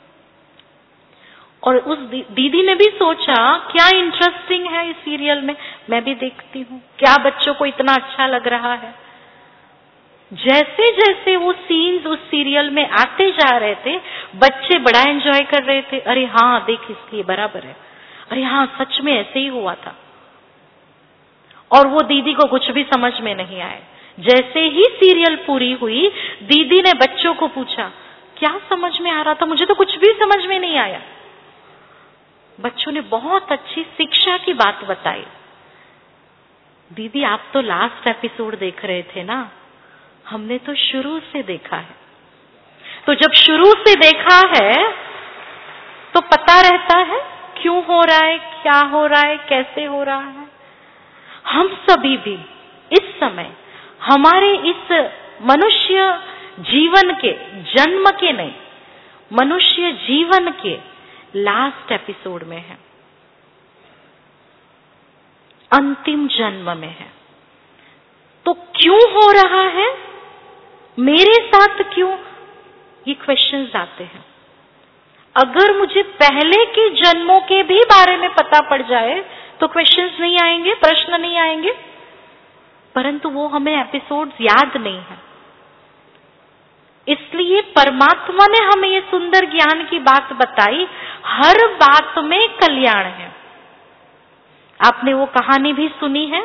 और उस दीदी ने भी सोचा क्या इंटरेस्टिंग है इस सीरियल में, मैं भी देखती हूँ, क्या बच्चों को इतना अच्छा लग रहा है। जैसे जैसे वो सीन्स उस सीरियल में आते जा रहे थे, बच्चे बड़ा एंजॉय कर रहे थे। अरे हाँ देख, इसलिए बराबर है, अरे हाँ सच में ऐसे ही हुआ था। और वो दीदी को कुछ भी समझ में नहीं आया। जैसे ही सीरियल पूरी हुई, दीदी ने बच्चों को पूछा, क्या समझ में आ रहा था? मुझे तो कुछ भी समझ में नहीं आया। बच्चों ने बहुत अच्छी शिक्षा की बात बताई। दीदी आप तो लास्ट एपिसोड देख रहे थे ना, हमने तो शुरू से देखा है। तो जब शुरू से देखा है तो पता रहता है क्यों हो रहा है, क्या हो रहा है, कैसे हो रहा है। हम सभी भी इस समय हमारे इस मनुष्य जीवन के, जन्म के नहीं, मनुष्य जीवन के लास्ट एपिसोड में है, अंतिम जन्म में है। तो क्यों हो रहा है, मेरे साथ क्यों, ये क्वेश्चंस आते हैं। अगर मुझे पहले के जन्मों के भी बारे में पता पड़ जाए तो क्वेश्चंस नहीं आएंगे, प्रश्न नहीं आएंगे, परंतु वो हमें एपिसोड्स याद नहीं है। इसलिए परमात्मा ने हमें ये सुंदर ज्ञान की बात बताई, हर बात में कल्याण है। आपने वो कहानी भी सुनी है,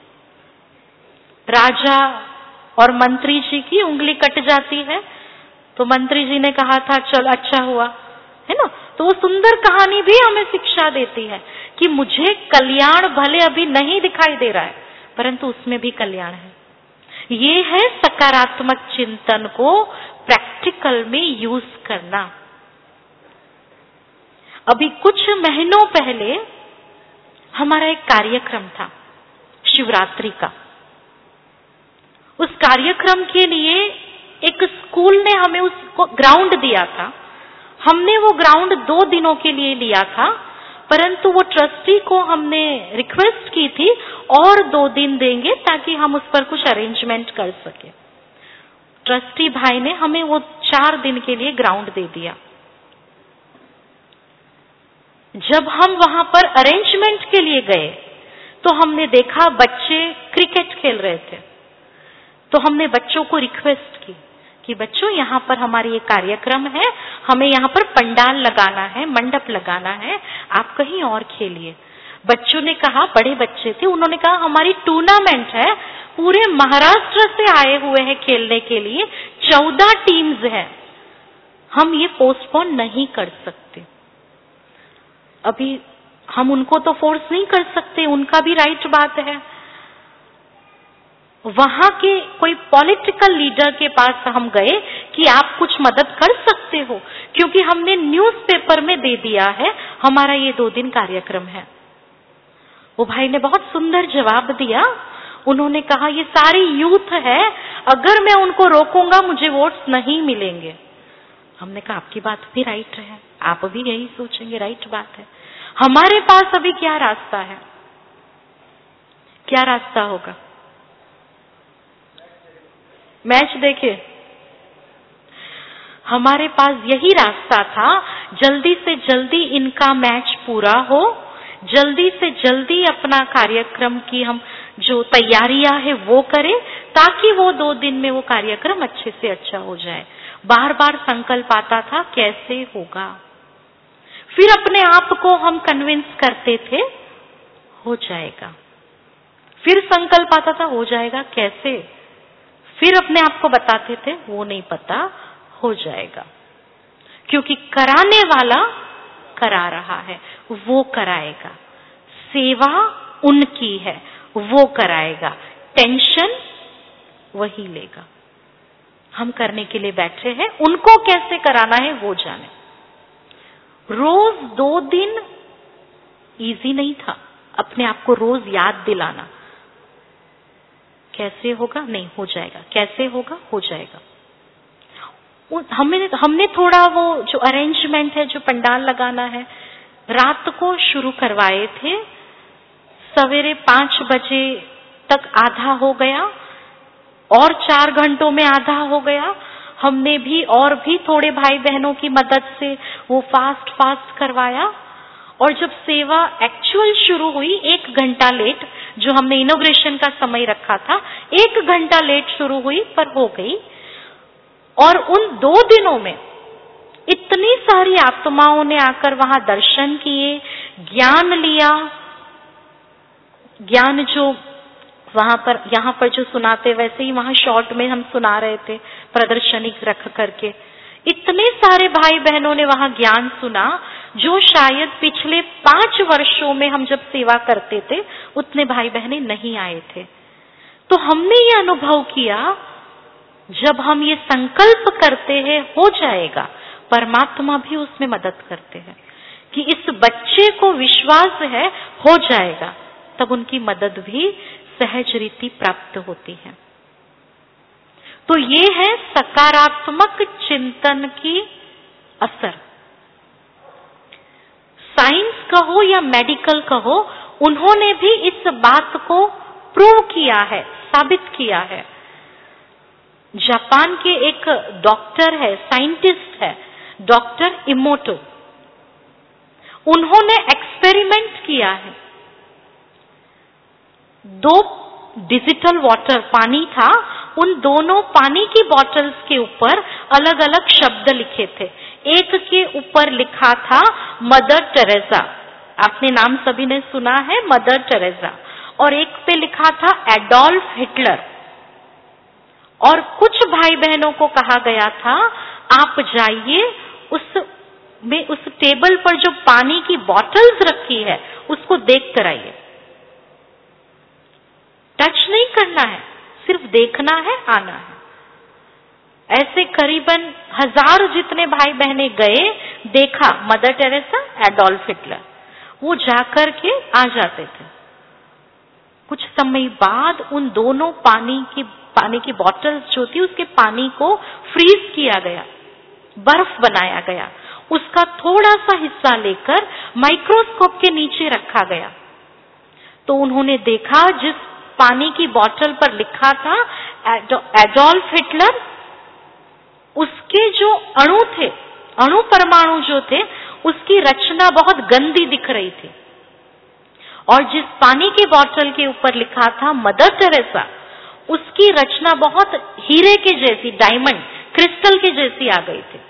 राजा और मंत्री जी की उंगली कट जाती है, तो मंत्री जी ने कहा था चल अच्छा हुआ, है ना। तो वो सुंदर कहानी भी हमें शिक्षा देती है कि मुझे कल्याण भले अभी नहीं दिखाई दे रहा है, परंतु उसमें भी कल्याण है। ये है सकारात्मक चिंतन को प्रैक्टिकल में यूज करना। अभी कुछ महीनों पहले हमारा एक कार्यक्रम था शिवरात्रि का। उस कार्यक्रम के लिए एक स्कूल ने हमें उसको ग्राउंड दिया था। हमने वो ग्राउंड 2 दिनों के लिए लिया था, परंतु वो ट्रस्टी को हमने रिक्वेस्ट की थी और 2 दिन देंगे ताकि हम उस पर कुछ अरेंजमेंट कर सके। ट्रस्टी भाई ने हमें वो 4 दिन के लिए ग्राउंड दे दिया। जब हम वहां पर अरेंजमेंट के लिए गए तो हमने देखा बच्चे क्रिकेट खेल रहे थे। तो हमने बच्चों को रिक्वेस्ट की कि बच्चों यहाँ पर हमारी एक कार्यक्रम है, हमें यहाँ पर पंडाल लगाना है, मंडप लगाना है, आप कहीं और खेलिए। बच्चों ने कहा, बड़े बच्चे थे, उन्होंने कहा हमारी टूर्नामेंट है, पूरे महाराष्ट्र से आए हुए हैं खेलने के लिए, 14 टीम्स हैं, हम ये पोस्टपोन नहीं कर सकते। अभी हम उनको तो फोर्स नहीं कर सकते, उनका भी राइट बात है। वहां के कोई पॉलिटिकल लीडर के पास हम गए कि आप कुछ मदद कर सकते हो, क्योंकि हमने न्यूज़पेपर में दे दिया है हमारा ये 2 दिन कार्यक्रम है। वो भाई ने बहुत सुंदर जवाब दिया। उन्होंने कहा ये सारी यूथ है, अगर मैं उनको रोकूंगा मुझे वोट्स नहीं मिलेंगे। हमने कहा आपकी बात भी राइट है, आप भी यही सोचेंगे, राइट बात है। हमारे पास अभी क्या रास्ता है, क्या रास्ता होगा? मैच देखे, हमारे पास यही रास्ता था, जल्दी से जल्दी इनका मैच पूरा हो, जल्दी से जल्दी अपना कार्यक्रम की हम जो तैयारियां है वो करें, ताकि वो 2 दिन में वो कार्यक्रम अच्छे से अच्छा हो जाए। बार बार संकल्प आता था कैसे होगा, फिर अपने आप को हम कन्विंस करते थे हो जाएगा, फिर संकल्प आता था हो जाएगा कैसे, फिर अपने आप को बताते थे वो नहीं पता, हो जाएगा, क्योंकि कराने वाला करा रहा है वो कराएगा, सेवा उनकी है वो कराएगा, टेंशन वही लेगा। हम करने के लिए बैठे हैं, उनको कैसे कराना है वो जाने। रोज 2 दिन इजी नहीं था अपने आप को रोज याद दिलाना। कैसे होगा? नहीं, हो जाएगा। कैसे होगा? हो जाएगा। हमने थोड़ा वो जो अरेंजमेंट है, जो पंडाल लगाना है, रात को शुरू करवाए थे। सवेरे 5 बजे तक आधा हो गया और 4 घंटों में आधा हो गया। हमने भी और भी थोड़े भाई बहनों की मदद से वो फास्ट करवाया। और जब सेवा एक्चुअल शुरू हुई 1 घंटा लेट, जो हमने इनॉग्रेशन का समय रखा था, 1 घंटा लेट शुरू हुई पर हो गई। और उन 2 दिनों में इतनी सारी आत्माओं ने आकर वहां दर्शन किए, ज्ञान लिया। ज्ञान जो वहां पर, यहाँ पर जो सुनाते वैसे ही वहां शॉर्ट में हम सुना रहे थे, प्रदर्शनी रख करके। इतने सारे भाई बहनों ने वहां ज्ञान सुना जो शायद पिछले 5 वर्षों में हम जब सेवा करते थे उतने भाई बहने नहीं आए थे। तो हमने ये अनुभव किया, जब हम ये संकल्प करते हैं हो जाएगा, परमात्मा भी उसमें मदद करते हैं कि इस बच्चे को विश्वास है हो जाएगा, तब उनकी मदद भी सहज रीति प्राप्त होती है। तो ये है सकारात्मक चिंतन की असर। साइंस कहो या मेडिकल कहो, उन्होंने भी इस बात को प्रूव किया है, साबित किया है। जापान के एक डॉक्टर है, साइंटिस्ट है, डॉक्टर इमोटो। उन्होंने एक्सपेरिमेंट किया है। 2 डिजिटल वाटर पानी था, उन दोनों पानी की बॉटल्स के ऊपर अलग अलग शब्द लिखे थे। एक के ऊपर लिखा था मदर टेरेसा, आपने नाम सभी ने सुना है, मदर टेरेसा। और एक पे लिखा था एडोल्फ हिटलर। और कुछ भाई बहनों को कहा गया था आप जाइए उस टेबल पर जो पानी की बॉटल्स रखी है उसको देख कर आइए। टच नहीं करना है, सिर्फ देखना है, आना है। ऐसे करीबन 1000 जितने भाई बहने गए, देखा मदर टेरेसा, एडोल्फ हिटलर, वो जाकर के आ जाते थे। कुछ समय बाद उन दोनों पानी की बॉटल्स जो थी उसके पानी को फ्रीज किया गया, बर्फ बनाया गया। उसका थोड़ा सा हिस्सा लेकर माइक्रोस्कोप के नीचे रखा गया। तो उन्होंने देखा जिस पानी की बोतल पर लिखा था एडोल्फ हिटलर, उसके जो अणु थे, अणु परमाणु जो थे, उसकी रचना बहुत गंदी दिख रही थी। और जिस पानी की बोतल के ऊपर लिखा था मदर टेरेसा, उसकी रचना बहुत हीरे के जैसी, डायमंड, क्रिस्टल के जैसी आ गई थी।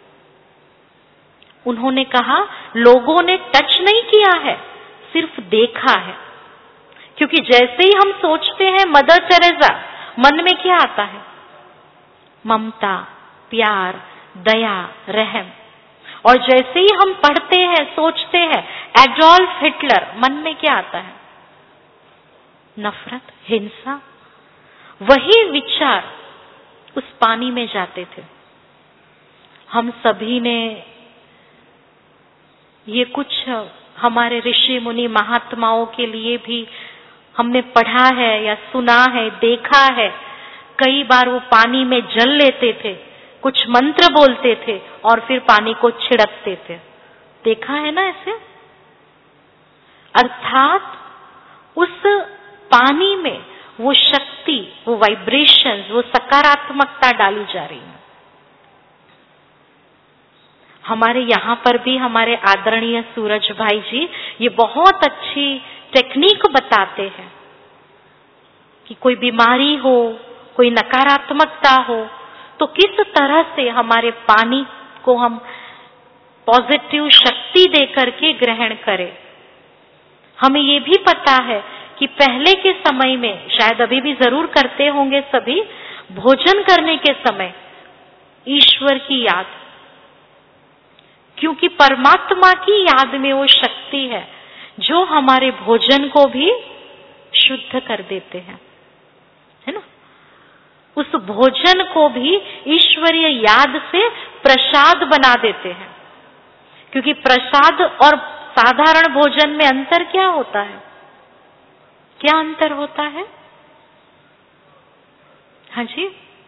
उन्होंने कहा लोगों ने टच नहीं किया है, सिर्फ देखा है। क्योंकि जैसे ही हम सोचते हैं मदर टेरेसा, मन में क्या आता है? ममता, प्यार, दया, रहम। और जैसे ही हम पढ़ते हैं, सोचते हैं एडोल्फ हिटलर, मन में क्या आता है? नफरत, हिंसा। वही विचार उस पानी में जाते थे। हम सभी ने ये कुछ हमारे ऋषि मुनि महात्माओं के लिए भी हमने पढ़ा है या सुना है, देखा है। कई बार वो पानी में जल लेते थे, कुछ मंत्र बोलते थे और फिर पानी को छिड़कते थे। देखा है ना ऐसे? अर्थात उस पानी में वो शक्ति, वो वाइब्रेशंस, वो सकारात्मकता डाली जा रही है। हमारे यहाँ पर भी हमारे आदरणीय सूरज भाई जी ये बहुत अच्छी टेक्निक बताते हैं कि कोई बीमारी हो, कोई नकारात्मकता हो, तो किस तरह से हमारे पानी को हम पॉजिटिव शक्ति देकर के ग्रहण करें। हमें ये भी पता है कि पहले के समय में, शायद अभी भी जरूर करते होंगे सभी, भोजन करने के समय ईश्वर की याद। क्योंकि परमात्मा की याद में वो शक्ति है जो हमारे भोजन को भी शुद्ध कर देते हैं, है ना। उस भोजन को भी ईश्वरीय याद से प्रसाद बना देते हैं, क्योंकि प्रसाद और साधारण भोजन में अंतर क्या होता है? क्या अंतर होता है? हाँ जी,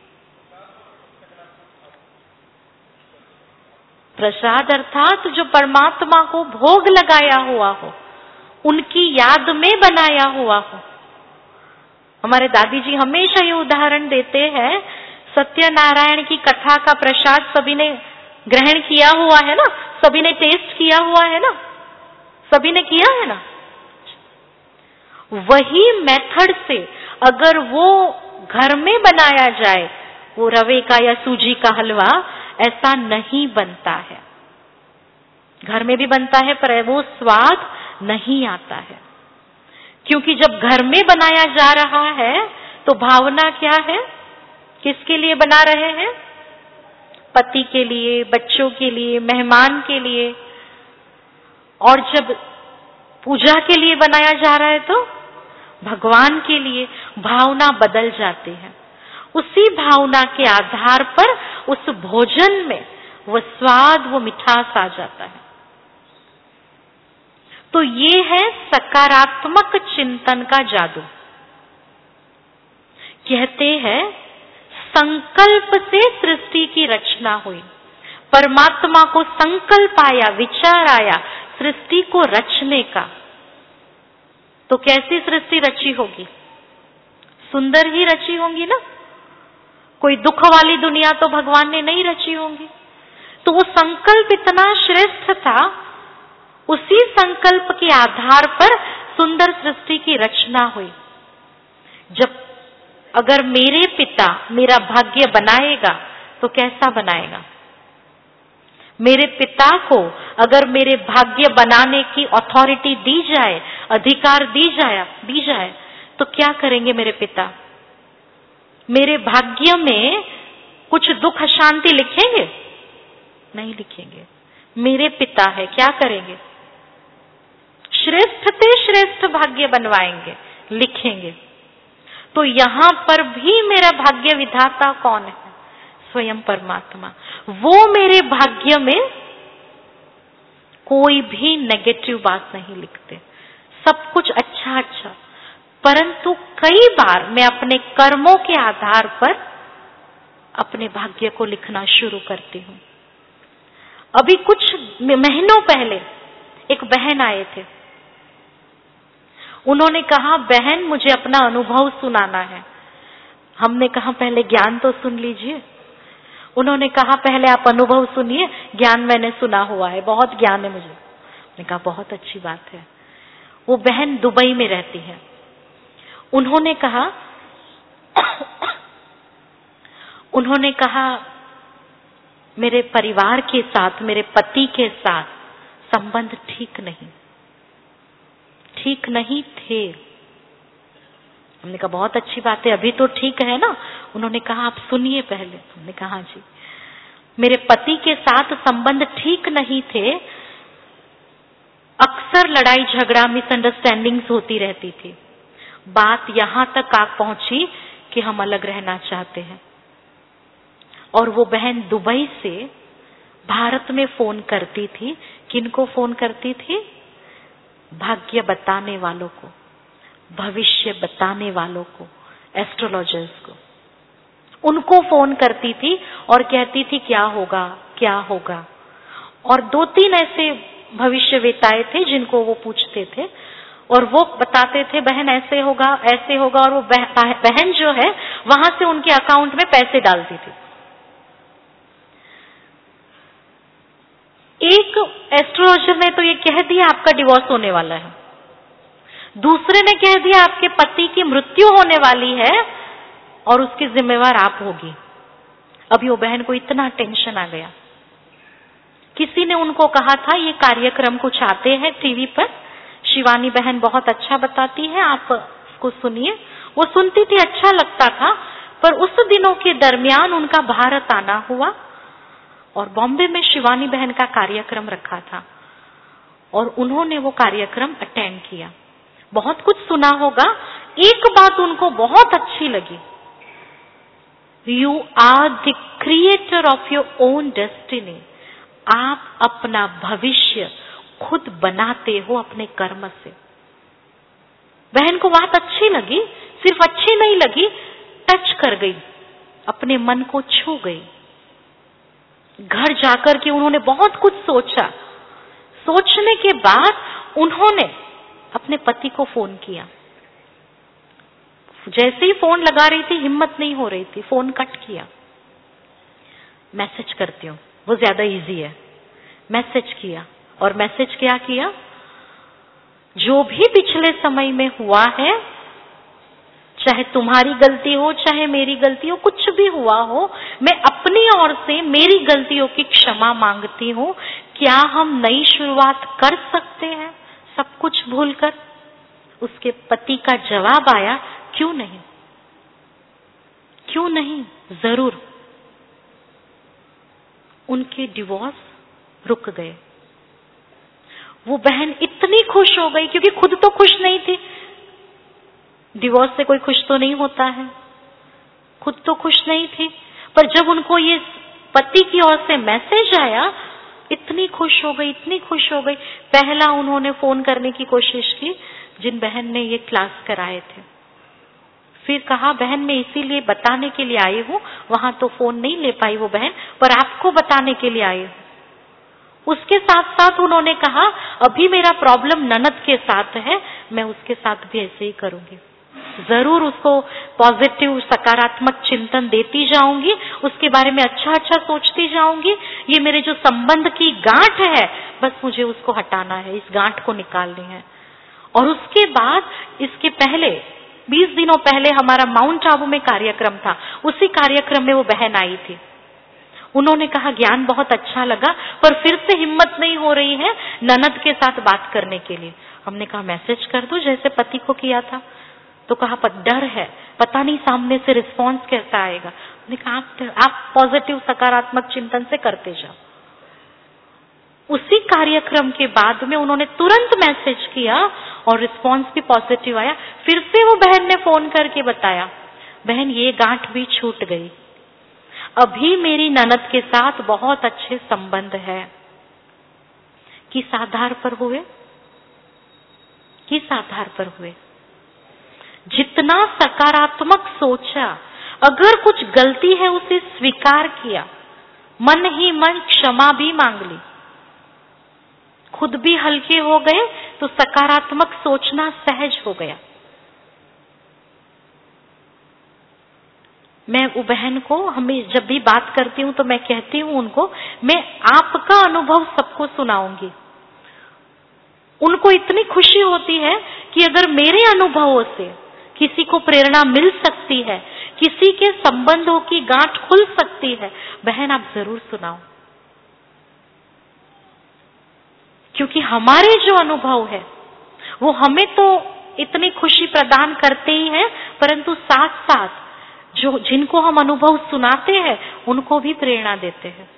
प्रसाद अर्थात जो परमात्मा को भोग लगाया हुआ हो, उनकी याद में बनाया हुआ हो। हमारे दादी जी हमेशा ये उदाहरण देते हैं, सत्यनारायण की कथा का प्रसाद सभी ने ग्रहण किया हुआ है ना, सभी ने टेस्ट किया हुआ है ना, सभी ने किया है ना। वही मेथड से अगर वो घर में बनाया जाए, वो रवे का या सूजी का हलवा, ऐसा नहीं बनता है। घर में भी बनता है पर वो स्वाद नहीं आता है, क्योंकि जब घर में बनाया जा रहा है तो भावना क्या है? किसके लिए बना रहे हैं? पति के लिए, बच्चों के लिए, मेहमान के लिए। और जब पूजा के लिए बनाया जा रहा है तो भगवान के लिए। भावना बदल जाती है। उसी भावना के आधार पर उस भोजन में वो स्वाद, वो मिठास आ जाता है। तो ये है सकारात्मक चिंतन का जादू। कहते हैं संकल्प से सृष्टि की रचना हुई। परमात्मा को संकल्प आया, विचार आया सृष्टि को रचने का। तो कैसी सृष्टि रची होगी? सुंदर ही रची होंगी ना। कोई दुख वाली दुनिया तो भगवान ने नहीं रची होंगी। तो वो संकल्प इतना श्रेष्ठ था, उसी संकल्प के आधार पर सुंदर सृष्टि की रचना हुई। जब अगर मेरे पिता मेरा भाग्य बनाएगा तो कैसा बनाएगा? मेरे पिता को अगर मेरे भाग्य बनाने की अथॉरिटी दी जाए, अधिकार दी जाए तो क्या करेंगे मेरे पिता? मेरे भाग्य में कुछ दुख अशांति लिखेंगे? नहीं लिखेंगे। मेरे पिता है, क्या करेंगे? श्रेष्ठ से श्रेष्ठ भाग्य बनवाएंगे, लिखेंगे। तो यहां पर भी मेरा भाग्य विधाता कौन है? स्वयं परमात्मा। वो मेरे भाग्य में कोई भी नेगेटिव बात नहीं लिखते, सब कुछ अच्छा अच्छा। परंतु कई बार मैं अपने कर्मों के आधार पर अपने भाग्य को लिखना शुरू करती हूँ। अभी कुछ महीनों पहले एक बहन आए थे। उन्होंने कहा, बहन मुझे अपना अनुभव सुनाना है। हमने कहा पहले ज्ञान तो सुन लीजिए। उन्होंने कहा पहले आप अनुभव सुनिए, ज्ञान मैंने सुना हुआ है, बहुत ज्ञान है मुझे। मैंने कहा बहुत अच्छी बात है। वो बहन दुबई में रहती है। उन्होंने कहा मेरे परिवार के साथ, मेरे पति के साथ संबंध ठीक नहीं थे। हमने कहा बहुत अच्छी बात है, अभी तो ठीक है ना। उन्होंने कहा आप सुनिए पहले। हमने कहा जी, मेरे पति के साथ संबंध ठीक नहीं थे। अक्सर लड़ाई झगड़ा, मिसअंडरस्टैंडिंग्स होती रहती थी। बात यहां तक आ पहुंची कि हम अलग रहना चाहते हैं। और वो बहन दुबई से भारत में फोन करती थी। किनको फोन करती थी? भाग्य बताने वालों को, भविष्य बताने वालों को, एस्ट्रोलॉजर्स को। उनको फोन करती थी और कहती थी क्या होगा क्या होगा। और 2-3 ऐसे भविष्यवेताएं थे जिनको वो पूछते थे और वो बताते थे बहन ऐसे होगा ऐसे होगा। और वो बहन जो है वहां से उनके अकाउंट में पैसे डालती थी। एक एस्ट्रोलॉजर ने तो ये कह दिया आपका डिवोर्स होने वाला है, दूसरे ने कह दिया आपके पति की मृत्यु होने वाली है और उसकी जिम्मेवार आप होगी। अभी वो बहन को इतना टेंशन आ गया। किसी ने उनको कहा था ये कार्यक्रम कुछ आते हैं टीवी पर, शिवानी बहन बहुत अच्छा बताती है, आप उसको सुनिए। वो सुनती थी, अच्छा लगता था। पर उस दिनों के दरमियान उनका भारत आना हुआ और बॉम्बे में शिवानी बहन का कार्यक्रम रखा था और उन्होंने वो कार्यक्रम अटेंड किया। बहुत कुछ सुना होगा, एक बात उनको बहुत अच्छी लगी, you are the creator of your own destiny. आप अपना भविष्य खुद बनाते हो अपने कर्म से। बहन को बात अच्छी लगी, सिर्फ अच्छी नहीं लगी, टच कर गई, अपने मन को छू गई। घर जाकर के उन्होंने बहुत कुछ सोचा। सोचने के बाद उन्होंने अपने पति को फोन किया। जैसे ही फोन लगा रही थी, हिम्मत नहीं हो रही थी, फोन कट किया। मैसेज करती हूँ, वो ज्यादा इजी है। मैसेज किया और मैसेज क्या किया, जो भी पिछले समय में हुआ है, चाहे तुम्हारी गलती हो चाहे मेरी गलती हो, कुछ भी हुआ हो, मैं अपनी ओर से मेरी गलतियों की क्षमा मांगती हूँ। क्या हम नई शुरुआत कर सकते हैं सब कुछ भूलकर? उसके पति का जवाब आया, क्यों नहीं, क्यों नहीं, जरूर। उनके डिवोर्स रुक गए। वो बहन इतनी खुश हो गई, क्योंकि खुद तो खुश नहीं थी। डिवोर्स से कोई खुश तो नहीं होता है, खुद तो खुश नहीं थी, पर जब उनको ये पति की ओर से मैसेज आया, इतनी खुश हो गई, इतनी खुश हो गई। पहला उन्होंने फोन करने की कोशिश की जिन बहन ने ये क्लास कराए थे। फिर कहा, बहन मैं इसीलिए बताने के लिए आई हूँ, वहां तो फोन नहीं ले पाई वो बहन, पर आपको बताने के लिए आई हूँ। उसके साथ साथ उन्होंने कहा, अभी मेरा प्रॉब्लम ननद के साथ है, मैं उसके साथ भी ऐसे ही करूंगी। जरूर उसको पॉजिटिव सकारात्मक चिंतन देती जाऊंगी, उसके बारे में अच्छा अच्छा सोचती जाऊंगी। ये मेरे जो संबंध की गांठ है, बस मुझे उसको हटाना है, इस गांठ को निकालनी है। और उसके बाद, इसके पहले 20 दिनों पहले हमारा माउंट आबू में कार्यक्रम था, उसी कार्यक्रम में वो बहन आई थी। उन्होंने कहा, ज्ञान बहुत अच्छा लगा, पर फिर से हिम्मत नहीं हो रही है ननद के साथ बात करने के लिए। हमने कहा, मैसेज कर दो जैसे पति को किया था। तो कहा, डर है, पता नहीं सामने से रिस्पांस कैसा आएगा। हमने कहा, आप पॉजिटिव सकारात्मक चिंतन से करते जाओ। उसी कार्यक्रम के बाद में उन्होंने तुरंत मैसेज किया और रिस्पांस भी पॉजिटिव आया। फिर से वो बहन ने फोन करके बताया, बहन ये गांठ भी छूट गई, अभी मेरी ननद के साथ बहुत अच्छे संबंध है। किस आधार पर हुए? किस आधार पर हुए? जितना सकारात्मक सोचा, अगर कुछ गलती है उसे स्वीकार किया, मन ही मन क्षमा भी मांग ली, खुद भी हल्के हो गए, तो सकारात्मक सोचना सहज हो गया। मैं वो बहन को, हमें जब भी बात करती हूँ तो मैं कहती हूँ उनको, मैं आपका अनुभव सबको सुनाऊंगी। उनको इतनी खुशी होती है कि अगर मेरे अनुभवों से किसी को प्रेरणा मिल सकती है, किसी के संबंधों की गांठ खुल सकती है, बहन आप जरूर सुनाओ। क्योंकि हमारे जो अनुभव है वो हमें तो इतनी खुशी प्रदान करते ही हैं, परंतु साथ साथ जो जिनको हम अनुभव सुनाते हैं उनको भी प्रेरणा देते हैं।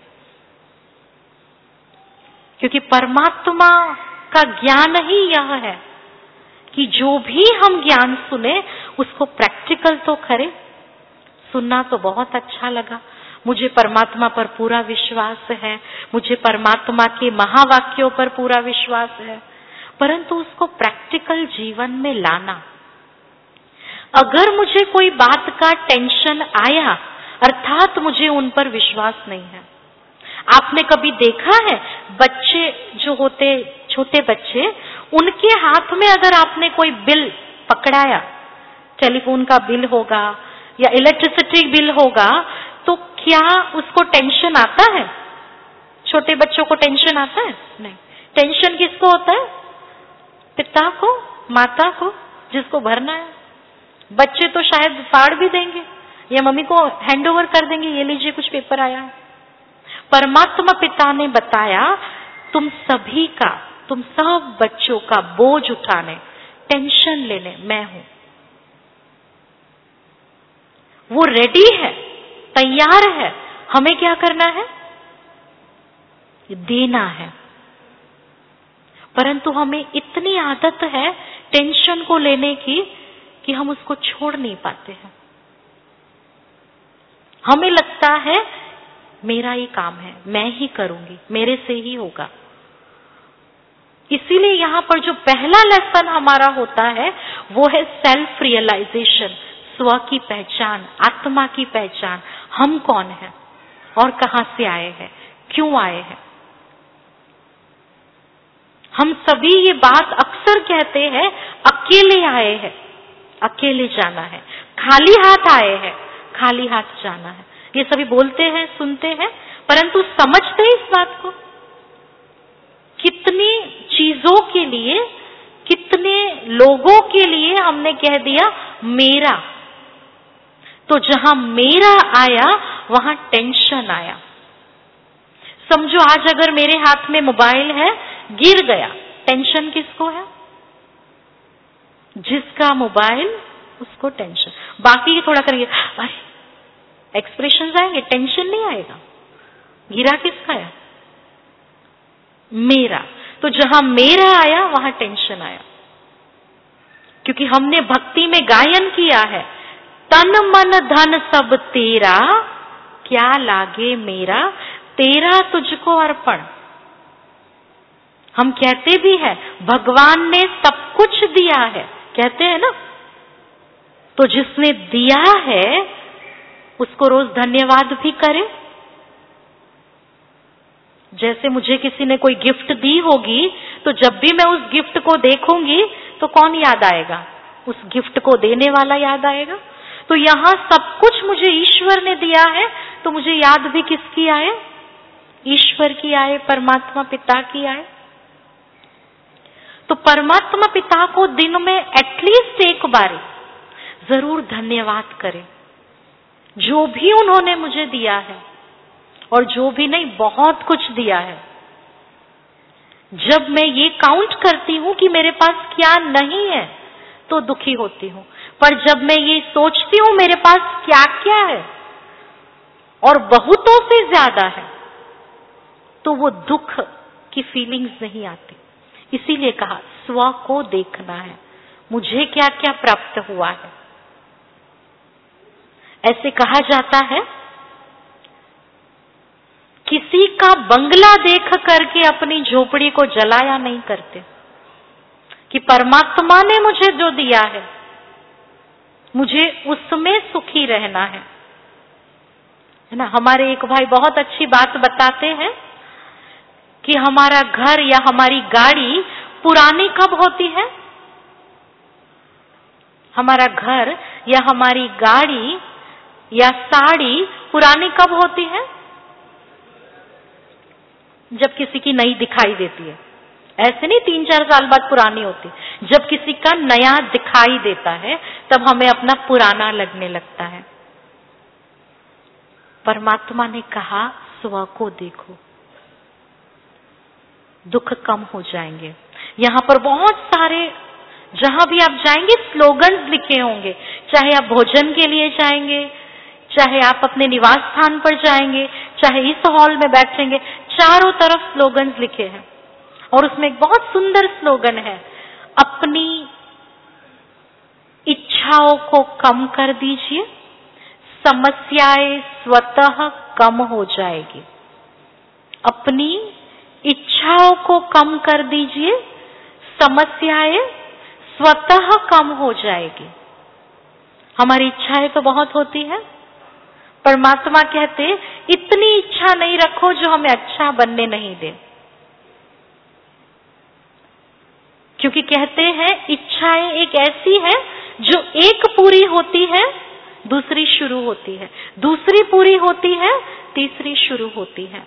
क्योंकि परमात्मा का ज्ञान ही यह है कि जो भी हम ज्ञान सुने उसको प्रैक्टिकल तो करें। सुनना तो बहुत अच्छा लगा, मुझे परमात्मा पर पूरा विश्वास है, मुझे परमात्मा के महावाक्यों पर पूरा विश्वास है, परंतु उसको प्रैक्टिकल जीवन में लाना। अगर मुझे कोई बात का टेंशन आया, अर्थात मुझे उन पर विश्वास नहीं है। आपने कभी देखा है बच्चे जो होते, छोटे बच्चे, उनके हाथ में अगर आपने कोई बिल पकड़ाया, टेलीफोन का बिल होगा या इलेक्ट्रिसिटी बिल होगा, तो क्या उसको टेंशन आता है? छोटे बच्चों को टेंशन आता है? नहीं। टेंशन किसको होता है? पिता को, माता को, जिसको भरना है। बच्चे तो शायद फाड़ भी देंगे या मम्मी को हैंडओवर कर देंगे, ये लीजिए कुछ पेपर आया है। परमात्मा पिता ने बताया, तुम सभी का, तुम सब बच्चों का बोझ उठाने, टेंशन लेने मैं हूं। वो रेडी है, तैयार है। हमें क्या करना है? देना है। परंतु हमें इतनी आदत है टेंशन को लेने की कि हम उसको छोड़ नहीं पाते हैं। हमें लगता है मेरा ही काम है, मैं ही करूंगी, मेरे से ही होगा। इसीलिए यहां पर जो पहला लेसन हमारा होता है वो है सेल्फ रियलाइजेशन, स्व की पहचान, आत्मा की पहचान। हम कौन हैं और कहां से आए हैं, क्यों आए हैं। हम सभी ये बात अक्सर कहते हैं, अकेले आए हैं, अकेले जाना है, खाली हाथ आए हैं, खाली हाथ जाना है। ये सभी बोलते हैं, सुनते हैं, परंतु समझते हैं इस बात को? कितनी चीजों के लिए, कितने लोगों के लिए हमने कह दिया मेरा। तो जहां मेरा आया वहां टेंशन आया। समझो आज अगर मेरे हाथ में मोबाइल है, गिर गया, टेंशन किसको है? जिसका मोबाइल उसको टेंशन। बाकी थोड़ा करेंगे, एक्सप्रेशन आएंगे, टेंशन नहीं आएगा। गिरा किसका है? मेरा। तो जहां मेरा आया वहां टेंशन आया, क्योंकि हमने भक्ति में गायन किया है, तन मन धन सब तेरा, क्या लागे मेरा, तेरा तुझको अर्पण। हम कहते भी हैं भगवान ने सब कुछ दिया है, कहते हैं ना। तो जिसने दिया है उसको रोज धन्यवाद भी करें। जैसे मुझे किसी ने कोई गिफ्ट दी होगी, तो जब भी मैं उस गिफ्ट को देखूंगी तो कौन याद आएगा? उस गिफ्ट को देने वाला याद आएगा। तो यहां सब कुछ मुझे ईश्वर ने दिया है, तो मुझे याद भी किसकी आए? ईश्वर की आए, परमात्मा पिता की आए। तो परमात्मा पिता को दिन में एटलीस्ट एक बार जरूर धन्यवाद करें, जो भी उन्होंने मुझे दिया है, और जो भी नहीं, बहुत कुछ दिया है। जब मैं ये काउंट करती हूं कि मेरे पास क्या नहीं है तो दुखी होती हूं, पर जब मैं ये सोचती हूं मेरे पास क्या क्या है और बहुतों से ज्यादा है, तो वो दुख की फीलिंग्स नहीं आती। इसीलिए कहा स्व को देखना है, मुझे क्या क्या प्राप्त हुआ है। ऐसे कहा जाता है, किसी का बंगला देख करके अपनी झोपड़ी को जलाया नहीं करते, कि परमात्मा ने मुझे जो दिया है मुझे उसमें सुखी रहना है ना। हमारे एक भाई बहुत अच्छी बात बताते हैं कि हमारा घर या हमारी गाड़ी पुरानी कब होती है? हमारा घर या हमारी गाड़ी या साड़ी पुरानी कब होती है? जब किसी की नई दिखाई देती है। ऐसे नहीं 3-4 साल बाद पुरानी होती। जब किसी का नया दिखाई देता है तब हमें अपना पुराना लगने लगता है। परमात्मा ने कहा स्व को देखो, दुख कम हो जाएंगे। यहां पर बहुत सारे, जहां भी आप जाएंगे स्लोगन्स लिखे होंगे, चाहे आप भोजन के लिए जाएंगे, चाहे आप अपने निवास स्थान पर जाएंगे, चाहे इस हॉल में बैठेंगे, चारों तरफ स्लोगन्स लिखे हैं। और उसमें एक बहुत सुंदर स्लोगन है, अपनी इच्छाओं को कम कर दीजिए, समस्याएं स्वतः कम हो जाएगी। अपनी इच्छाओं को कम कर दीजिए, समस्याएं स्वतः कम हो जाएगी। हमारी इच्छाएं तो बहुत होती है। परमात्मा कहते इतनी इच्छा नहीं रखो जो हमें अच्छा बनने नहीं दे, क्योंकि कहते हैं इच्छाएं एक ऐसी है जो एक पूरी होती है दूसरी शुरू होती है, दूसरी पूरी होती है तीसरी शुरू होती है।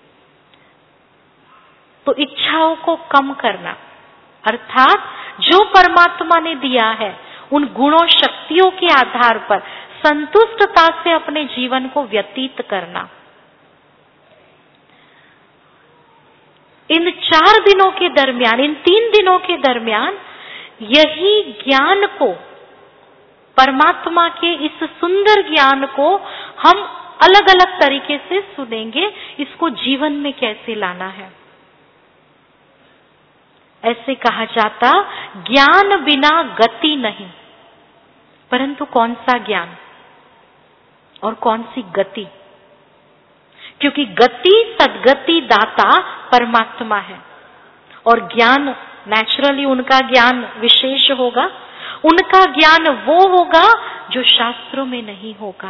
तो इच्छाओं को कम करना अर्थात जो परमात्मा ने दिया है उन गुणों शक्तियों के आधार पर संतुष्टता से अपने जीवन को व्यतीत करना। इन 4 दिनों के दरमियान, इन 3 दिनों के दरमियान यही ज्ञान को, परमात्मा के इस सुंदर ज्ञान को हम अलग अलग तरीके से सुनेंगे इसको जीवन में कैसे लाना है। ऐसे कहा जाता, ज्ञान बिना गति नहीं। परंतु कौन सा ज्ञान और कौन सी गति? क्योंकि गति सद्गति दाता परमात्मा है और ज्ञान नेचुरली उनका ज्ञान विशेष होगा। उनका ज्ञान वो होगा जो शास्त्रों में नहीं होगा।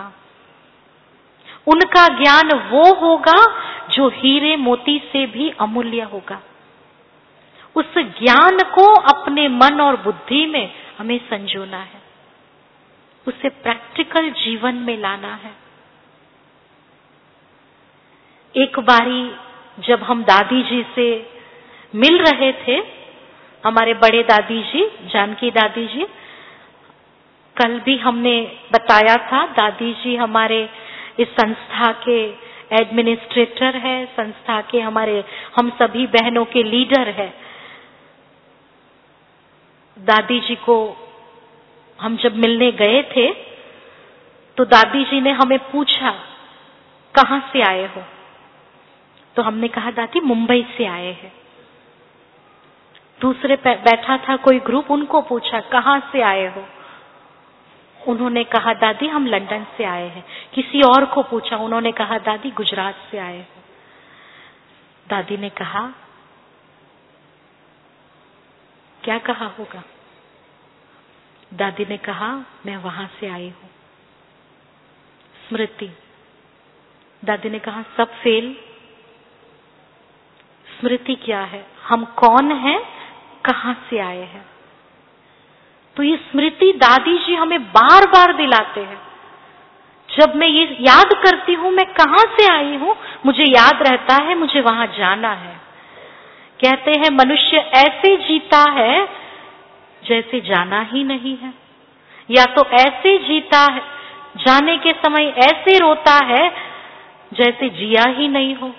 उनका ज्ञान वो होगा जो हीरे मोती से भी अमूल्य होगा। उस ज्ञान को अपने मन और बुद्धि में हमें संजोना है, उसे प्रैक्टिकल जीवन में लाना है। एक बारी जब हम दादी जी से मिल रहे थे, हमारे बड़े दादी जी, जानकी दादी जी, कल भी हमने बताया था, दादी जी हमारे इस संस्था के एडमिनिस्ट्रेटर है, संस्था के हमारे हम सभी बहनों के लीडर है। दादी जी को हम जब मिलने गए थे तो दादी जी ने हमें पूछा, कहाँ से आए हो? तो हमने कहा, दादी मुंबई से आए हैं। दूसरे बैठा था कोई ग्रुप, उनको पूछा, कहाँ से आए हो? उन्होंने कहा, दादी हम लंदन से आए हैं। किसी और को पूछा, उन्होंने कहा, दादी गुजरात से आए हैं। दादी ने कहा, क्या कहा होगा? दादी ने कहा, मैं वहां से आई हूं। स्मृति। दादी ने कहा, सब फेल। स्मृति क्या है? हम कौन हैं, कहां से आए हैं। तो ये स्मृति दादी जी हमें बार बार दिलाते हैं। जब मैं ये याद करती हूं मैं कहां से आई हूं, मुझे याद रहता है मुझे वहां जाना है। कहते हैं मनुष्य ऐसे जीता है जैसे जाना ही नहीं है, या तो ऐसे जीता है, जाने के समय ऐसे रोता है जैसे जिया ही नहीं हो।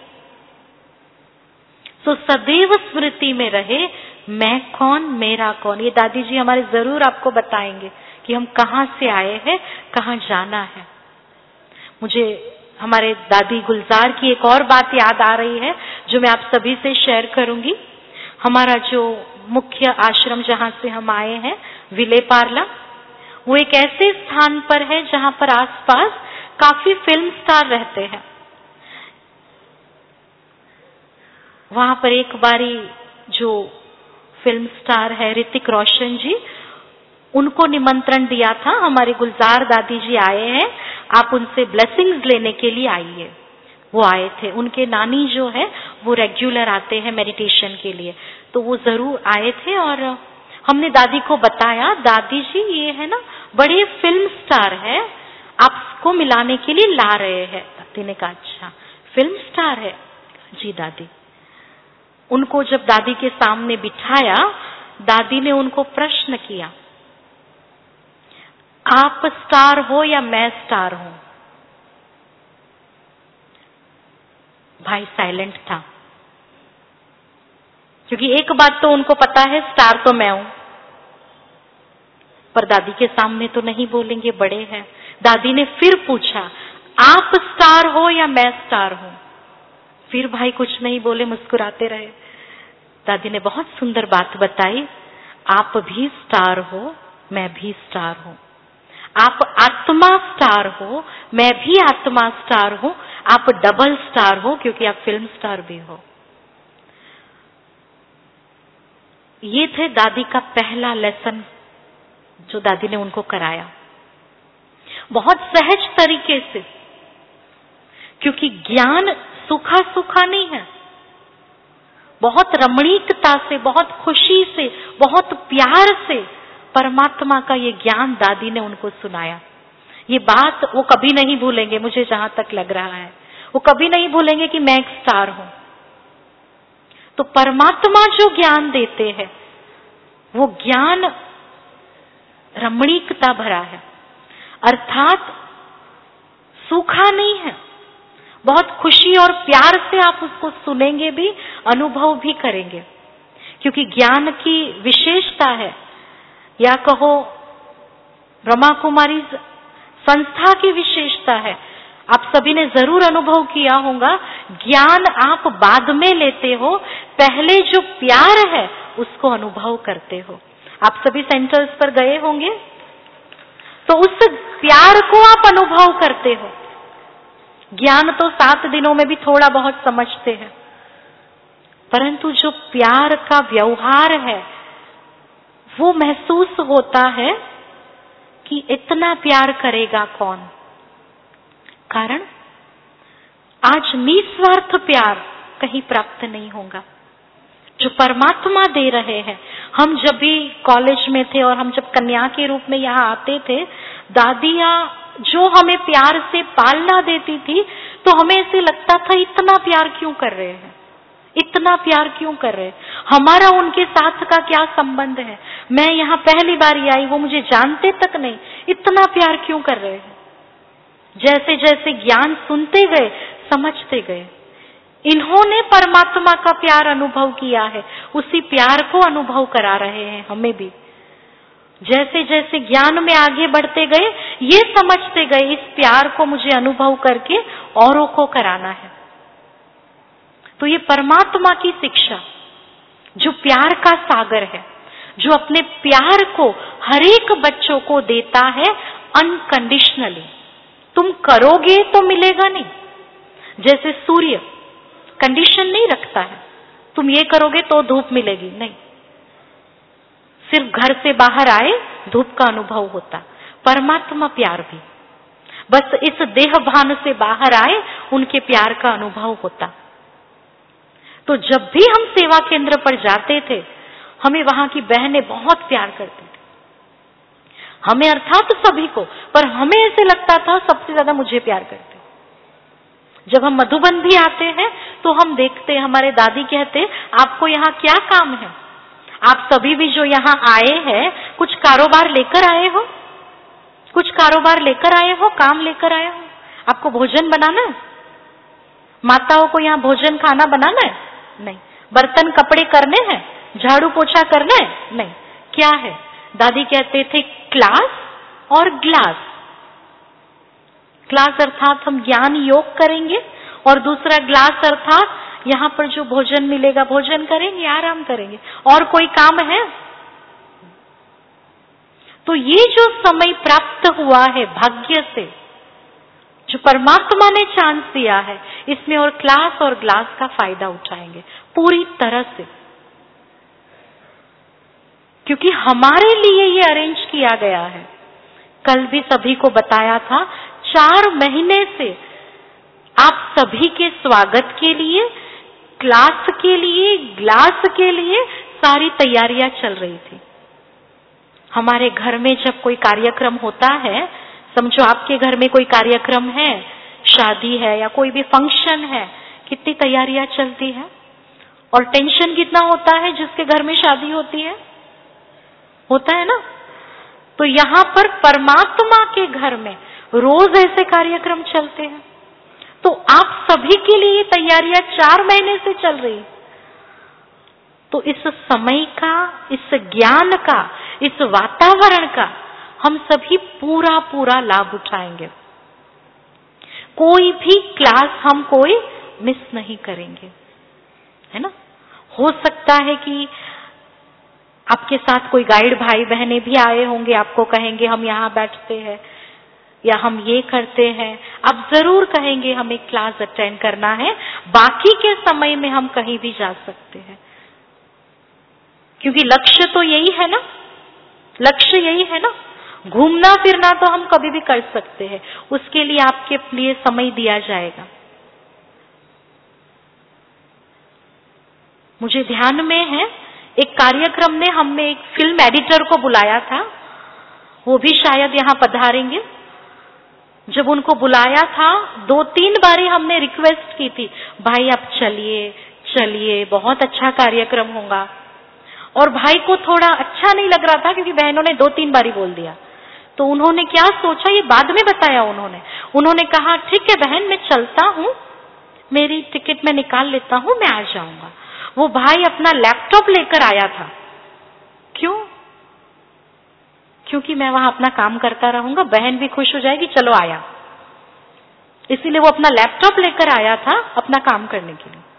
तो सदैव स्मृति में रहे, मैं कौन, मेरा कौन। ये दादी जी हमारे जरूर आपको बताएंगे कि हम कहां से आए हैं, कहां जाना है। मुझे हमारे दादी गुलजार की एक और बात याद आ रही है जो मैं आप सभी से शेयर करूंगी। हमारा जो मुख्य आश्रम जहां से हम आए हैं, विले पार्ला, वो एक ऐसे स्थान पर है जहां पर आसपास काफी फिल्म स्टार रहते हैं। वहां पर एक बारी जो फिल्म स्टार है ऋतिक रोशन जी, उनको निमंत्रण दिया था, हमारे गुलजार दादी जी आए हैं, आप उनसे ब्लेसिंग्स लेने के लिए आइए। वो आए थे, उनके नानी जो है वो रेगुलर आते हैं मेडिटेशन के लिए, तो वो जरूर आए थे। और हमने दादी को बताया, दादी जी ये है ना बड़े फिल्म स्टार है, आपको मिलाने के लिए ला रहे हैं। दादी ने कहा, अच्छा फिल्म स्टार है? जी दादी। उनको जब दादी के सामने बिठाया, दादी ने उनको प्रश्न किया, आप स्टार हो या मैं स्टार हूं? भाई साइलेंट था, क्योंकि एक बात तो उनको पता है, स्टार तो मैं हूं, पर दादी के सामने तो नहीं बोलेंगे, बड़े हैं। दादी ने फिर पूछा, आप स्टार हो या मैं स्टार हूं? फिर भाई कुछ नहीं बोले, मुस्कुराते रहे। दादी ने बहुत सुंदर बात बताई, आप भी स्टार हो, मैं भी स्टार हूं। आप आत्मा स्टार हो, मैं भी आत्मा स्टार हूं। आप डबल स्टार हो क्योंकि आप फिल्म स्टार भी हो। ये थे दादी का पहला लेसन जो दादी ने उनको कराया, बहुत सहज तरीके से, क्योंकि ज्ञान सूखा सूखा नहीं है, बहुत रमणीकता से, बहुत खुशी से, बहुत प्यार से परमात्मा का ये ज्ञान दादी ने उनको सुनाया। ये बात वो कभी नहीं भूलेंगे, मुझे जहां तक लग रहा है वो कभी नहीं भूलेंगे कि मैं एक स्टार हूं। तो परमात्मा जो ज्ञान देते हैं वो ज्ञान रमणीकता भरा है, अर्थात सूखा नहीं है, बहुत खुशी और प्यार से आप उसको सुनेंगे भी, अनुभव भी करेंगे। क्योंकि ज्ञान की विशेषता है, या कहो ब्रह्मा कुमारी संस्था की विशेषता है, आप सभी ने जरूर अनुभव किया होगा, ज्ञान आप बाद में लेते हो, पहले जो प्यार है उसको अनुभव करते हो। आप सभी सेंटर्स पर गए होंगे तो उस प्यार को आप अनुभव करते हो। ज्ञान तो 7 दिनों में भी थोड़ा बहुत समझते हैं, परंतु जो प्यार का व्यवहार है वो महसूस होता है कि इतना प्यार करेगा कौन। कारण आज निस्वार्थ प्यार कहीं प्राप्त नहीं होगा जो परमात्मा दे रहे हैं। हम जब भी कॉलेज में थे और हम जब कन्या के रूप में यहाँ आते थे, दादियाँ जो हमें प्यार से पालना देती थी, तो हमें ऐसे लगता था इतना प्यार क्यों कर रहे हैं, इतना प्यार क्यों कर रहे हैं, हमारा उनके साथ का क्या संबंध है। मैं यहाँ पहली बार आई, वो मुझे जानते तक नहीं, इतना प्यार क्यों कर रहे हैं। जैसे जैसे ज्ञान सुनते गए, समझते गए, इन्होंने परमात्मा का प्यार अनुभव किया है, उसी प्यार को अनुभव करा रहे हैं हमें भी। जैसे जैसे ज्ञान में आगे बढ़ते गए, ये समझते गए इस प्यार को मुझे अनुभव करके औरों को कराना है। तो ये परमात्मा की शिक्षा, जो प्यार का सागर है, जो अपने प्यार को हर एक बच्चों को देता है अनकंडीशनली। तुम करोगे तो मिलेगा नहीं, जैसे सूर्य कंडीशन नहीं रखता है, तुम ये करोगे तो धूप मिलेगी, नहीं, सिर्फ घर से बाहर आए धूप का अनुभव होता। परमात्मा प्यार भी बस इस देह भान से बाहर आए, उनके प्यार का अनुभव होता। तो जब भी हम सेवा केंद्र पर जाते थे, हमें वहां की बहनें बहुत प्यार करती थी, हमें अर्थात सभी को, पर हमें ऐसे लगता था सबसे ज्यादा मुझे प्यार करते। जब हम मधुबन भी आते हैं तो हम देखते, हमारे दादी कहते, आपको यहाँ क्या काम है, आप सभी भी जो यहाँ आए हैं कुछ कारोबार लेकर आए हो, कुछ कारोबार लेकर आए हो, काम लेकर आए हो, आपको भोजन बनाना है, माताओं को यहाँ भोजन खाना बनाना है, नहीं, बर्तन कपड़े करने हैं, झाड़ू पोछा करना है, नहीं, क्या है। दादी कहते थे क्लास और ग्लास। क्लास अर्थात हम ज्ञान योग करेंगे, और दूसरा ग्लास अर्थात यहाँ पर जो भोजन मिलेगा भोजन करेंगे, आराम करेंगे, और कोई काम है। तो ये जो समय प्राप्त हुआ है भाग्य से, जो परमात्मा ने चांस दिया है, इसमें और क्लास और ग्लास का फायदा उठाएंगे पूरी तरह से, क्योंकि हमारे लिए ये अरेंज किया गया है। कल भी सभी को बताया था, 4 महीने से आप सभी के स्वागत के लिए, क्लास के लिए, ग्लास के लिए सारी तैयारियां चल रही थी। हमारे घर में जब कोई कार्यक्रम होता है, समझो आपके घर में कोई कार्यक्रम है, शादी है या कोई भी फंक्शन है, कितनी तैयारियां चलती है, और टेंशन कितना होता है जिसके घर में शादी होती है, होता है ना। तो यहाँ पर परमात्मा के घर में रोज ऐसे कार्यक्रम चलते हैं, तो आप सभी के लिए तैयारियां 4 महीने से चल रही। तो इस समय का, इस ज्ञान का, इस वातावरण का हम सभी पूरा पूरा लाभ उठाएंगे। कोई भी क्लास हम कोई मिस नहीं करेंगे, है ना। हो सकता है कि आपके साथ कोई गाइड भाई बहनें भी आए होंगे, आपको कहेंगे हम यहाँ बैठते हैं या हम ये करते हैं, आप जरूर कहेंगे हमें क्लास अटेंड करना है, बाकी के समय में हम कहीं भी जा सकते हैं, क्योंकि लक्ष्य तो यही है ना, लक्ष्य यही है ना। घूमना फिरना तो हम कभी भी कर सकते हैं, उसके लिए आपके लिए समय दिया जाएगा। मुझे ध्यान में है, एक कार्यक्रम ने हमने एक फिल्म एडिटर को बुलाया था, वो भी शायद यहाँ पधारेंगे। जब उनको बुलाया था, 2-3 बारी हमने रिक्वेस्ट की थी, भाई आप चलिए चलिए, बहुत अच्छा कार्यक्रम होगा। और भाई को थोड़ा अच्छा नहीं लग रहा था, क्योंकि बहनों ने 2-3 बारी बोल दिया। तो उन्होंने क्या सोचा, ये बाद में बताया उन्होंने कहा ठीक है बहन, मैं चलता हूँ, मेरी टिकट मैं निकाल लेता हूँ, मैं आ जाऊंगा। वो भाई अपना लैपटॉप लेकर आया था। क्यों? क्योंकि मैं वहां अपना काम करता रहूंगा, बहन भी खुश हो जाएगी, चलो आया। इसीलिए वो अपना लैपटॉप लेकर आया था अपना काम करने के लिए।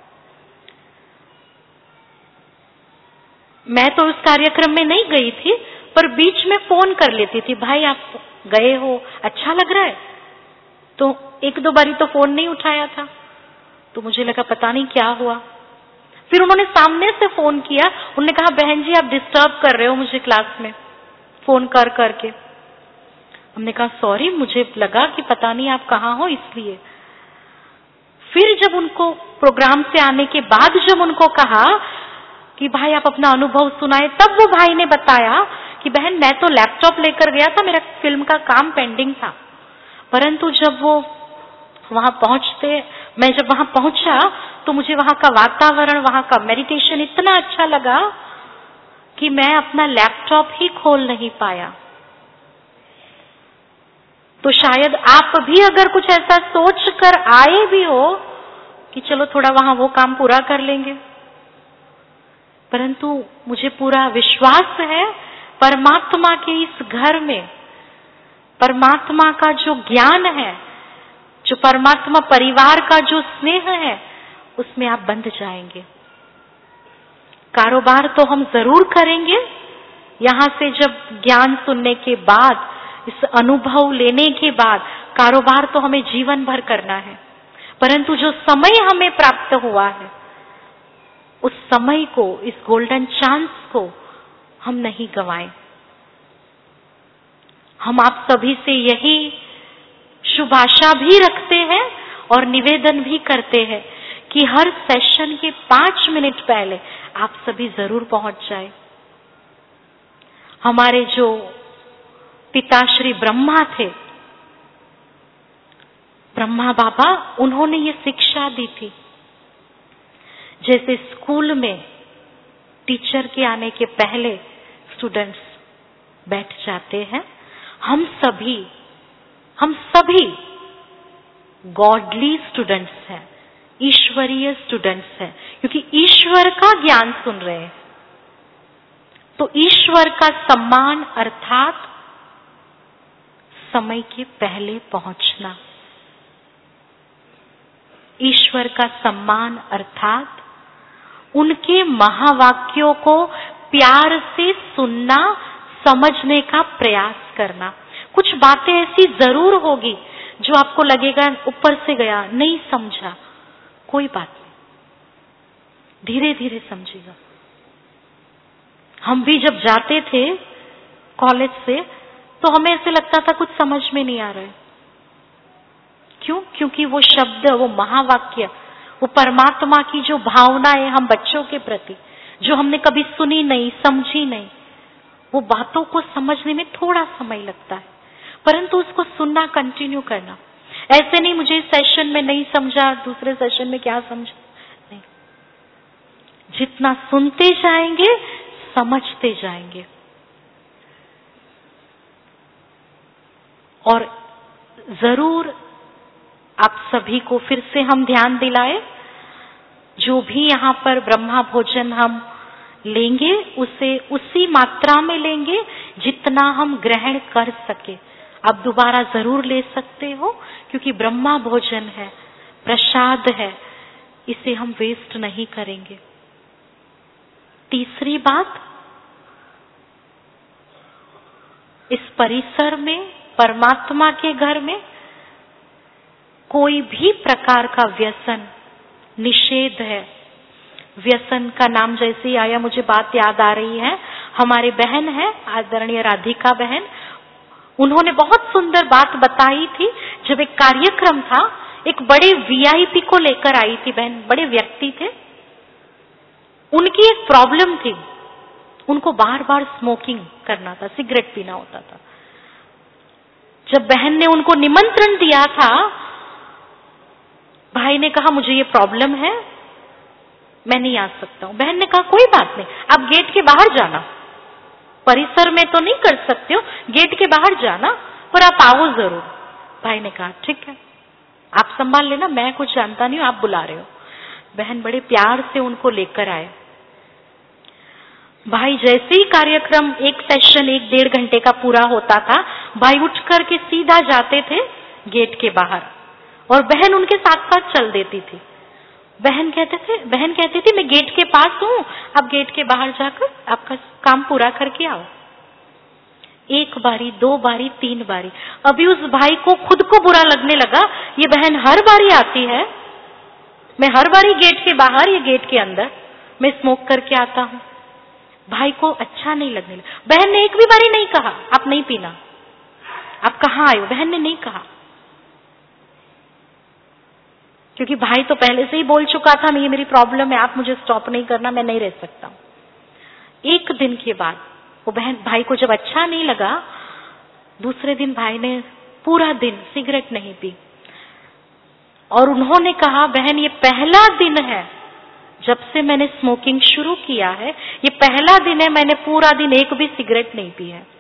मैं तो उस कार्यक्रम में नहीं गई थी, पर बीच में फोन कर लेती थी, भाई आप गए हो, अच्छा लग रहा है? तो एक दो बारी तो फोन नहीं उठाया था, तो मुझे लगा पता नहीं क्या हुआ। फिर उन्होंने सामने से फोन किया, उन्होंने कहा बहन जी आप डिस्टर्ब कर रहे हो मुझे क्लास में फोन कर करके। हमने कहा सॉरी, मुझे लगा कि पता नहीं आप कहाँ हो इसलिए। फिर जब उनको प्रोग्राम से आने के बाद जब उनको कहा कि भाई आप अपना अनुभव सुनाए, तब वो भाई ने बताया कि बहन मैं तो लैपटॉप लेकर गया था, मेरा फिल्म का काम पेंडिंग था, परंतु जब वो मैं जब वहां पहुंचा तो मुझे वहां का वातावरण, वहां का मेडिटेशन इतना अच्छा लगा कि मैं अपना लैपटॉप ही खोल नहीं पाया। तो शायद आप भी अगर कुछ ऐसा सोच कर आए भी हो कि चलो थोड़ा वहां वो काम पूरा कर लेंगे, परंतु मुझे पूरा विश्वास है परमात्मा के इस घर में परमात्मा का जो ज्ञान है, जो परमात्मा परिवार का जो स्नेह है, उसमें आप बंध जाएंगे। कारोबार तो हम जरूर करेंगे, यहां से जब ज्ञान सुनने के बाद, इस अनुभव लेने के बाद कारोबार तो हमें जीवन भर करना है, परंतु जो समय हमें प्राप्त हुआ है उस समय को, इस गोल्डन चांस को हम नहीं गंवाएं। हम आप सभी से यही शुभ आशा भी रखते हैं और निवेदन भी करते हैं कि हर सेशन के 5 मिनट पहले आप सभी जरूर पहुंच जाए। हमारे जो पिता श्री ब्रह्मा थे, ब्रह्मा बाबा, उन्होंने ये शिक्षा दी थी। जैसे स्कूल में टीचर के आने के पहले स्टूडेंट्स बैठ जाते हैं, हम सभी गॉडली स्टूडेंट्स हैं, ईश्वरीय स्टूडेंट्स हैं, क्योंकि ईश्वर का ज्ञान सुन रहे हैं। तो ईश्वर का सम्मान अर्थात समय के पहले पहुंचना, ईश्वर का सम्मान अर्थात उनके महावाक्यों को प्यार से सुनना, समझने का प्रयास करना। कुछ बातें ऐसी जरूर होगी जो आपको लगेगा ऊपर से गया, नहीं समझा, कोई बात नहीं, धीरे धीरे समझेगा। हम भी जब जाते थे कॉलेज से तो हमें ऐसे लगता था कुछ समझ में नहीं आ रहा है। क्यों? क्योंकि वो शब्द, वो महावाक्य, वो परमात्मा की जो भावनाएं हम बच्चों के प्रति, जो हमने कभी सुनी नहीं, समझी नहीं, वो बातों को समझने में थोड़ा समय लगता है, परंतु उसको सुनना, कंटिन्यू करना। ऐसे नहीं मुझे इस सेशन में नहीं समझा, दूसरे सेशन में क्या समझा, नहीं। जितना सुनते जाएंगे समझते जाएंगे। और जरूर आप सभी को फिर से हम ध्यान दिलाए, जो भी यहाँ पर ब्रह्मा भोजन हम लेंगे उसे उसी मात्रा में लेंगे जितना हम ग्रहण कर सके। आप दोबारा जरूर ले सकते हो, क्योंकि ब्रह्मा भोजन है, प्रसाद है, इसे हम वेस्ट नहीं करेंगे। तीसरी बात, इस परिसर में, परमात्मा के घर में कोई भी प्रकार का व्यसन निषेध है। व्यसन का नाम जैसे ही आया मुझे बात याद आ रही है, हमारे बहन है आदरणीय राधिका बहन, उन्होंने बहुत सुंदर बात बताई थी। जब एक कार्यक्रम था, एक बड़े वीआईपी को लेकर आई थी बहन, बड़े व्यक्ति थे, उनकी एक प्रॉब्लम थी, उनको बार बार स्मोकिंग करना था, सिगरेट पीना होता था। जब बहन ने उनको निमंत्रण दिया था, भाई ने कहा मुझे ये प्रॉब्लम है, मैं नहीं आ सकता हूं। बहन ने कहा कोई बात नहीं, आप गेट के बाहर जाना, परिसर में तो नहीं कर सकते हो, गेट के बाहर जाना, पर आप आओ जरूर। भाई ने कहा ठीक है, आप संभाल लेना, मैं कुछ जानता नहीं हूं, आप बुला रहे हो। बहन बड़े प्यार से उनको लेकर आए। भाई जैसे ही कार्यक्रम, एक सेशन 1-1.5 घंटे का पूरा होता था, भाई उठ करके सीधा जाते थे गेट के बाहर और बहन उनके साथ साथ चल देती थी। बहन कहती थी मैं गेट के पास हूं, आप गेट के बाहर जाकर आपका काम पूरा करके आओ। 1 बारी, 2 बारी, 3 बारी। अभी उस भाई को खुद को बुरा लगने लगा, ये बहन हर बारी आती है, मैं हर बारी गेट के बाहर या गेट के अंदर मैं स्मोक करके आता हूं। भाई को अच्छा नहीं लगने लगा। बहन ने एक भी बारी नहीं कहा आप नहीं पीना, आप कहाँ आए हो, बहन ने नहीं कहा, क्योंकि भाई तो पहले से ही बोल चुका था ये मेरी प्रॉब्लम है, आप मुझे स्टॉप नहीं करना, मैं नहीं रह सकता। 1 दिन के बाद वो भाई को जब अच्छा नहीं लगा, दूसरे दिन भाई ने पूरा दिन सिगरेट नहीं पी और उन्होंने कहा बहन ये पहला दिन है जब से मैंने स्मोकिंग शुरू किया है, ये पहला दिन है मैंने पूरा दिन एक भी सिगरेट नहीं पी है।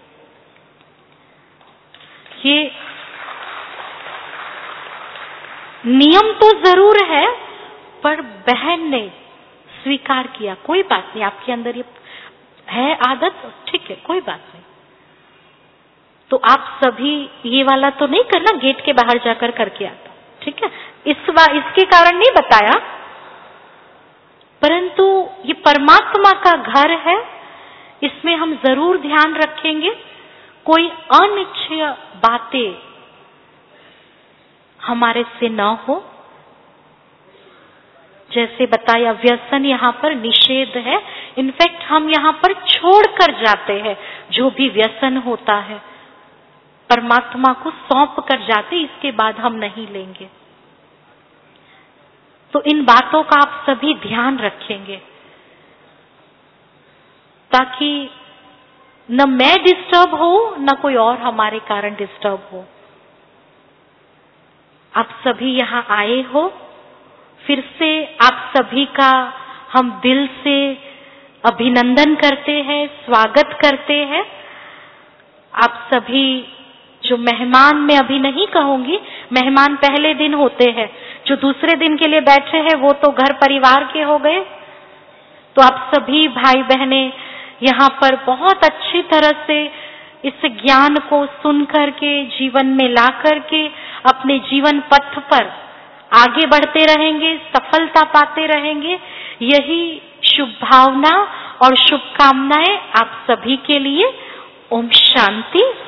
ये नियम तो जरूर है, पर बहन ने स्वीकार किया, कोई बात नहीं, आपके अंदर ये है आदत, ठीक है, कोई बात नहीं। तो आप सभी ये वाला तो नहीं करना, गेट के बाहर जाकर करके आता, ठीक है। इसके कारण नहीं बताया, परंतु ये परमात्मा का घर है, इसमें हम जरूर ध्यान रखेंगे कोई अनिच्छय बातें हमारे से न हो। जैसे बताया व्यसन यहाँ पर निषेध है, इनफैक्ट हम यहाँ पर छोड़ कर जाते हैं जो भी व्यसन होता है, परमात्मा को सौंप कर जाते, इसके बाद हम नहीं लेंगे। तो इन बातों का आप सभी ध्यान रखेंगे ताकि न मैं डिस्टर्ब हो न कोई और हमारे कारण डिस्टर्ब हो। आप सभी यहाँ आए हो, फिर से आप सभी का हम दिल से अभिनंदन करते हैं, स्वागत करते हैं। आप सभी जो मेहमान, मैं अभी नहीं कहूंगी, मेहमान पहले दिन होते हैं, जो दूसरे दिन के लिए बैठे हैं वो तो घर परिवार के हो गए। तो आप सभी भाई बहने यहाँ पर बहुत अच्छी तरह से इस ज्ञान को सुन करके जीवन में ला करके अपने जीवन पथ पर आगे बढ़ते रहेंगे, सफलता पाते रहेंगे। यही शुभ भावना और शुभकामनाएं आप सभी के लिए। ओम शांति।